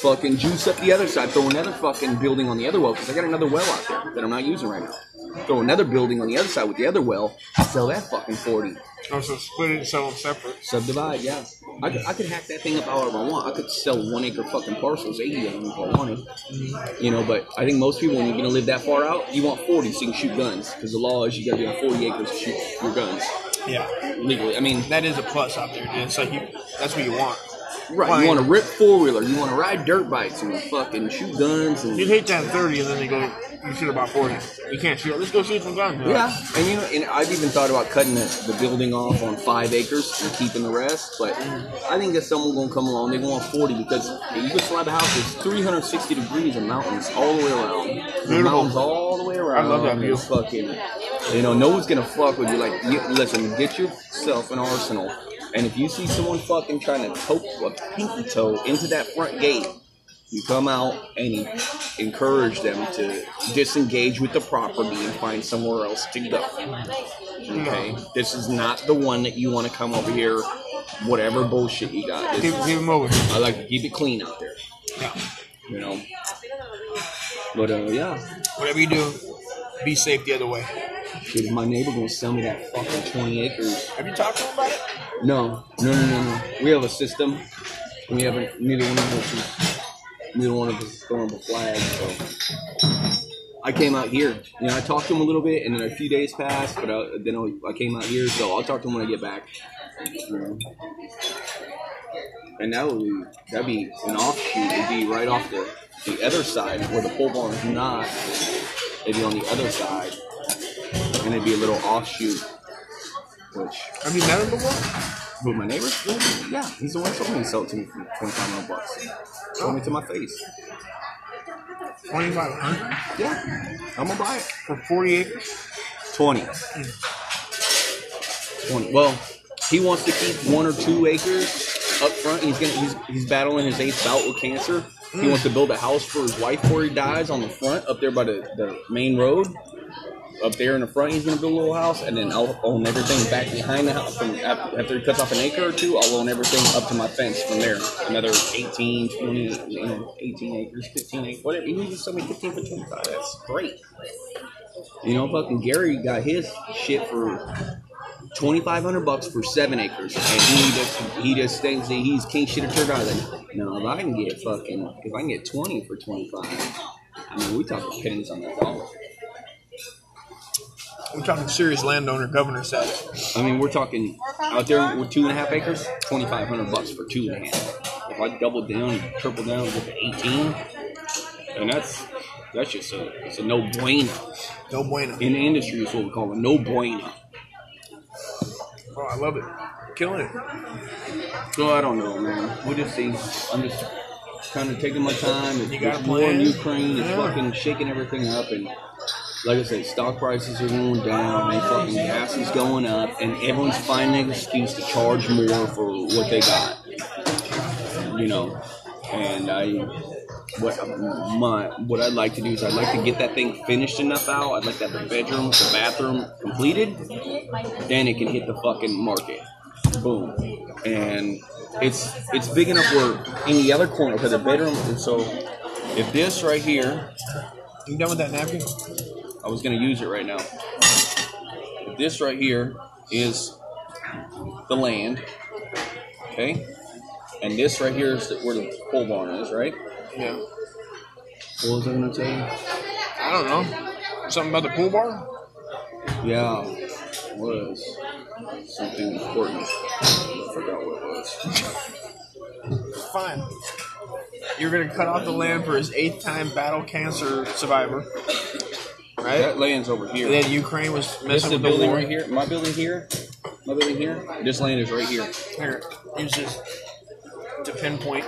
Speaker 2: fucking juice up the other side, throw another fucking building on the other well, because I got another well out there that I'm not using right now. Throw another building on the other side with the other well, sell that fucking 40.
Speaker 5: Oh, so split it and sell them separate.
Speaker 2: Subdivide, yeah. I could hack that thing up however I want. I could sell 1 acre fucking parcels, 80 of them if I wanted. You know, but I think most people, when you're going to live that far out, you want 40 so you can shoot guns. Because the law is you got to be on 40 acres to shoot your guns.
Speaker 5: Yeah.
Speaker 2: Legally. I mean,
Speaker 5: That is a plus out there, dude. It's like that's what you want.
Speaker 2: right. You want to rip 4-wheeler. You want to ride dirt bikes and fucking shoot guns. And
Speaker 5: You'd hate that 30 and then they go, you shoot about 40. You can't shoot. Let's go shoot some guns.
Speaker 2: yeah, and you know, and I've even thought about cutting the building off on 5 acres and keeping the rest. But I think that someone gonna come along. They're going 40 because you can slide the house. It's 360 degrees and mountains all the way around.
Speaker 5: Beautiful.
Speaker 2: Mountains all the way around.
Speaker 5: I love that view.
Speaker 2: It's fucking, you know, no one's gonna fuck with you. Like, listen, get yourself an arsenal. And if you see someone fucking trying to poke a pinky toe into that front gate, you come out and you encourage them to disengage with the property and find somewhere else to go. Okay? This is not the one that you want to come over here, whatever bullshit you got.
Speaker 5: Keep them over.
Speaker 2: I like to keep it clean out there.
Speaker 5: Yeah.
Speaker 2: You know? But, yeah.
Speaker 5: Whatever you do, be safe the other way.
Speaker 2: Is my neighbor going to sell me that fucking 20 acres?
Speaker 5: Have you talked to him about it?
Speaker 2: No. We have a system. We haven't, neither one of us is throwing up a flag, so I came out here. You know, I talked to him a little bit, and then a few days passed, but then I came out here, so I'll talk to him when I get back. You know? And that'd be an offshoot. It'd be right off the other side, where the pole barn is not. It'd be on the other side, and it'd be a little offshoot. Which
Speaker 5: Have you met him before?
Speaker 2: with my neighbor? Yeah, he's the one who told me to sell it to me for $2,500. Told me to my face.
Speaker 5: 2,500
Speaker 2: Yeah, I'm gonna buy it.
Speaker 5: for 40 acres.
Speaker 2: 20. Well, he wants to keep 1 or 2 acres up front. He's battling his 8th bout with cancer. He wants to build a house for his wife before he dies on the front, up there by the main road. Up there in the front, he's going to build a little house, and then I'll own everything back behind the house. After he cuts off an acre or 2, I'll own everything up to my fence from there. Another 18, 20, 18 acres, 15 acres, whatever. He needs to sell me 15 for 25. That's great. You know, fucking Gary got his shit for $2,500 for 7 acres, and he just thinks that he's king shit of Turk Island. No, if I can get 20 for 25, I mean, we talking pennies on that dollar.
Speaker 5: We're talking serious landowner, governor status.
Speaker 2: I mean, we're talking out there with 2.5 acres, $2,500 for 2.5. If I double down and triple down and get to 18, and that's just it's a no bueno.
Speaker 5: No bueno.
Speaker 2: In the industry, it's what we call a no bueno.
Speaker 5: Oh, I love it. Killing it.
Speaker 2: So I don't know, man. We'll just see. I'm just kind of taking my time.
Speaker 5: You got a
Speaker 2: It's war in
Speaker 5: plan?
Speaker 2: Ukraine. It's
Speaker 5: Yeah.
Speaker 2: fucking shaking everything up, and like I said, stock prices are going down, and fucking gas is going up, and everyone's finding an excuse to charge more for what they got. You know, and what I'd like to do is I'd like to get that thing finished enough out. I'd like to have the bathroom completed. Then it can hit the fucking market. Boom. And it's big enough where in the other corner, because the bedroom, and so if this right here,
Speaker 5: You done with that napkin?
Speaker 2: I was going to use it right now. If this right here is the land, okay? And this right here is where the pole barn is, right?
Speaker 5: Yeah.
Speaker 2: What was I going to tell you?
Speaker 5: I don't know. Something about the pool bar?
Speaker 2: Yeah, it was something important. I forgot what it was.
Speaker 5: Fine. You're going to cut off the land for his 8th time battle cancer survivor. Right?
Speaker 2: That land's over here.
Speaker 5: And then Ukraine was
Speaker 2: This is
Speaker 5: messing
Speaker 2: the
Speaker 5: with the
Speaker 2: building
Speaker 5: war.
Speaker 2: right here. My building here. My building here. This land is right here.
Speaker 5: Here, use this to pinpoint.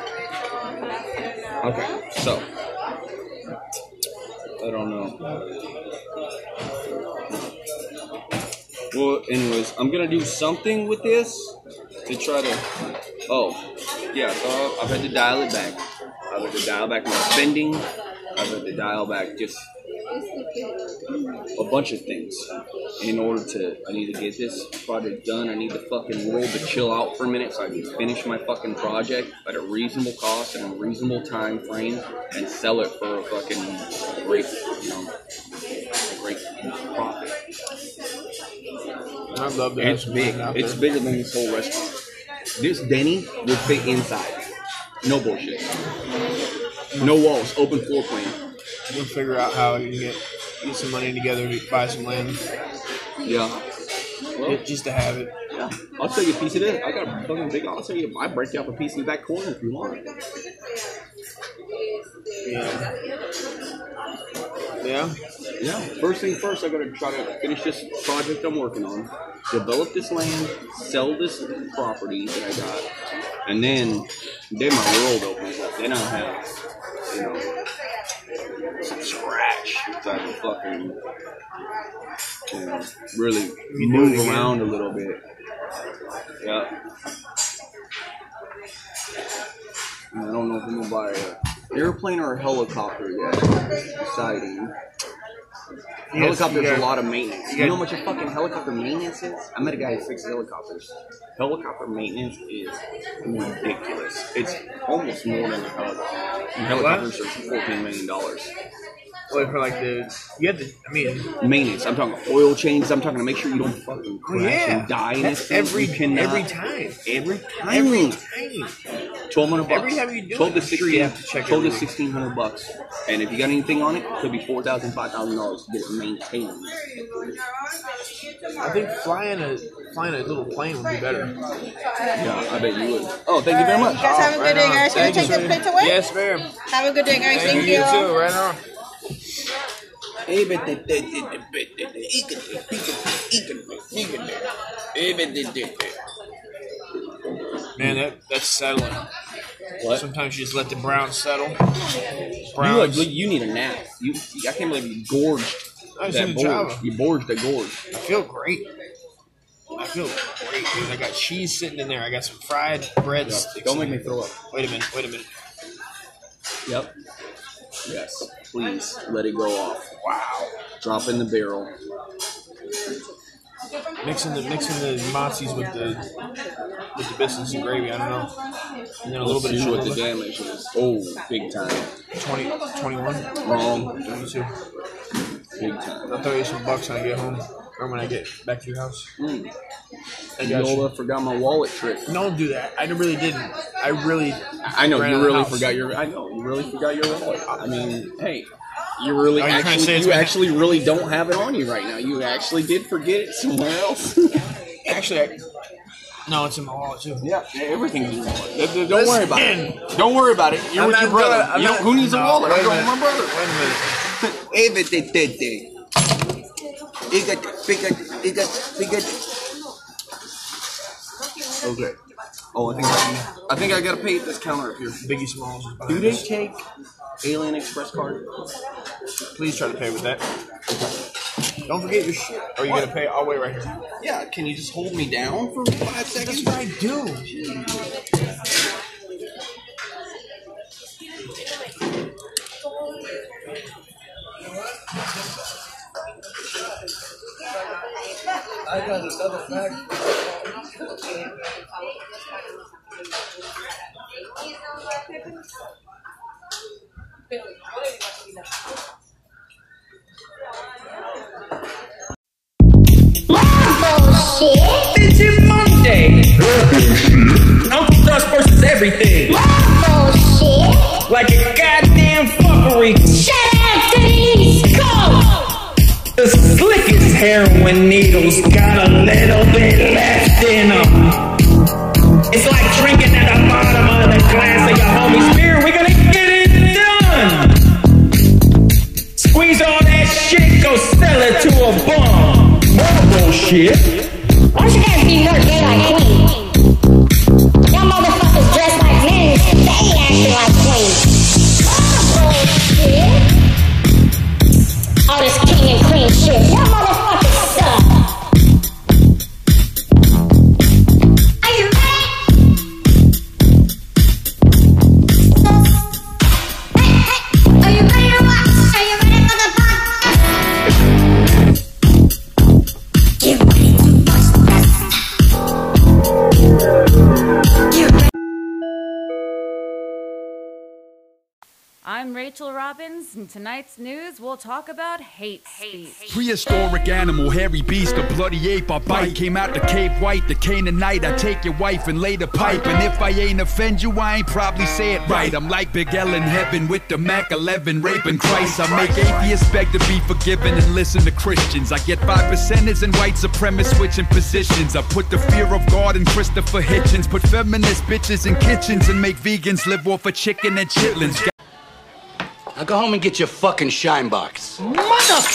Speaker 2: Okay, so I don't know. Well, anyways, I'm gonna do something with this to try to. Oh, yeah. So I've had to dial it back. I've had to dial back my spending. I've had to dial back just
Speaker 6: a bunch of things in order to. I need to get this project done. I need the fucking world to chill out for a minute so I can finish my fucking project at a reasonable cost and a reasonable time frame and sell it for a fucking great, a great profit.
Speaker 5: I love that.
Speaker 6: It's big. It's bigger than this whole restaurant. This Denny would fit inside. No bullshit. No walls. Open floor plan.
Speaker 5: We'll figure out how you get some money together to buy some land.
Speaker 6: Yeah. Well,
Speaker 5: Just to have it.
Speaker 6: yeah. I'll sell you a piece of it. I got a fucking big. I'll sell you. I break you up a piece in the back corner if you want.
Speaker 5: Yeah. Yeah.
Speaker 6: Yeah. First thing first, I gotta try to finish this project I'm working on, develop this land, sell this property that I got, and then my world opens up. Then I'll have, some scratch type of fucking, really move around a little bit. Yeah. I don't know if I'm gonna buy an airplane or a helicopter yet. Deciding. Helicopters are a lot of maintenance. You know how much a fucking helicopter maintenance is? I met a guy who fixes helicopters. Helicopter maintenance is ridiculous. It's almost more than a helicopter. And helicopters are $14 million.
Speaker 5: Well, for like
Speaker 6: Maintenance. I'm talking oil changes. I'm talking to make sure you don't fucking crash and die in this thing.
Speaker 5: every time.
Speaker 6: Every time. $1,200.
Speaker 5: Every time you do
Speaker 6: 12 to
Speaker 5: it, I'm
Speaker 6: 16.
Speaker 5: sure you have to check
Speaker 6: 12 to
Speaker 5: everything.
Speaker 6: $1,600. And if you got anything on it, it could be $4,000, $5,000 to get it maintained.
Speaker 5: I think flying a little plane would be better.
Speaker 6: Yeah, I bet you would. Oh, thank you very much.
Speaker 7: You guys have a good day, guys. Can you take the plates away?
Speaker 5: Yes, ma'am.
Speaker 7: Have a good day, guys. Thank you.
Speaker 5: You too. Right on. Man, that's settling.
Speaker 6: What?
Speaker 5: Sometimes you just let the browns settle.
Speaker 6: You need a nap. I can't believe you gorged
Speaker 5: I was
Speaker 6: that
Speaker 5: in
Speaker 6: gorge.
Speaker 5: Java.
Speaker 6: You gorged that gorge.
Speaker 5: I feel great. Dude. I got cheese sitting in there. I got some fried breadsticks.
Speaker 6: Don't make me throw up.
Speaker 5: Wait a minute.
Speaker 6: Yep. Yes. Please let it go off. Wow. Drop in the barrel.
Speaker 5: Mixing the mozzis with the biscuits and gravy. I don't know. And then a little bit of
Speaker 6: See what the
Speaker 5: Cholula.
Speaker 6: damage is. Oh, big time.
Speaker 5: 21.
Speaker 6: Wrong.
Speaker 5: 22.
Speaker 6: Big time.
Speaker 5: I'll throw you some bucks when I get home. Or when I get back to your house. I got you.
Speaker 6: Yola forgot my wallet trick.
Speaker 5: Don't do that. I really didn't. I
Speaker 6: know
Speaker 5: ran
Speaker 6: you
Speaker 5: out of
Speaker 6: really
Speaker 5: house.
Speaker 6: forgot your. I know you really forgot your wallet. I mean, hey, you really
Speaker 5: Are you trying to say it's
Speaker 6: actually really don't have it on you right now. You actually did forget it somewhere else.
Speaker 5: Actually, no, it's in my wallet too.
Speaker 6: Yeah, everything's in your wallet. Don't worry about it. Don't worry about it. You're with your brother. Who needs a wallet? I'm going with my brother.
Speaker 5: Wait a minute.
Speaker 6: Okay. Oh, I think I gotta pay at this counter up here.
Speaker 5: Biggie Smalls is behind
Speaker 6: Do they
Speaker 5: us.
Speaker 6: take Alien Express card?
Speaker 5: Please try to pay with that. Don't forget your shit. Or you gonna pay? I'll wait right here.
Speaker 6: Yeah. Can you just hold me down for 5 seconds?
Speaker 5: That's what I do.
Speaker 2: I got another bag.
Speaker 8: It's your Monday. Uncle Gus versus everything. Like a goddamn fuckery.
Speaker 9: Shut up, Denise! Go!
Speaker 8: The slickest heroin needles got a little bit left in them. It's like drinking at the bottom of the glass of your homie's beer. We're gonna get it done. Squeeze all that shit, go sell it to a bum. More bullshit.
Speaker 9: Why don't you guys be more gay like Queen? Y'all motherfuckers dress like men, they acting like queens. Bullshit. All this king and queen shit. Y'all motherfuckers suck.
Speaker 10: I'm Rachel Robbins, and tonight's news we'll talk about hate speech.
Speaker 11: Prehistoric animal, hairy beast, a bloody ape I bite. Came out the Cape White, the Canaanite. I take your wife and lay the pipe. And if I ain't offend you, I ain't probably say it right. I'm like Big L in heaven with the Mac 11 raping Christ. I make atheists beg to be forgiven and listen to Christians. I get 5%ers and white supremacists switching positions. I put the fear of God in Christopher Hitchens. Put feminist bitches in kitchens and make vegans live off of chicken and chitlins.
Speaker 12: Now go home and get your fucking shine box.
Speaker 3: Mother...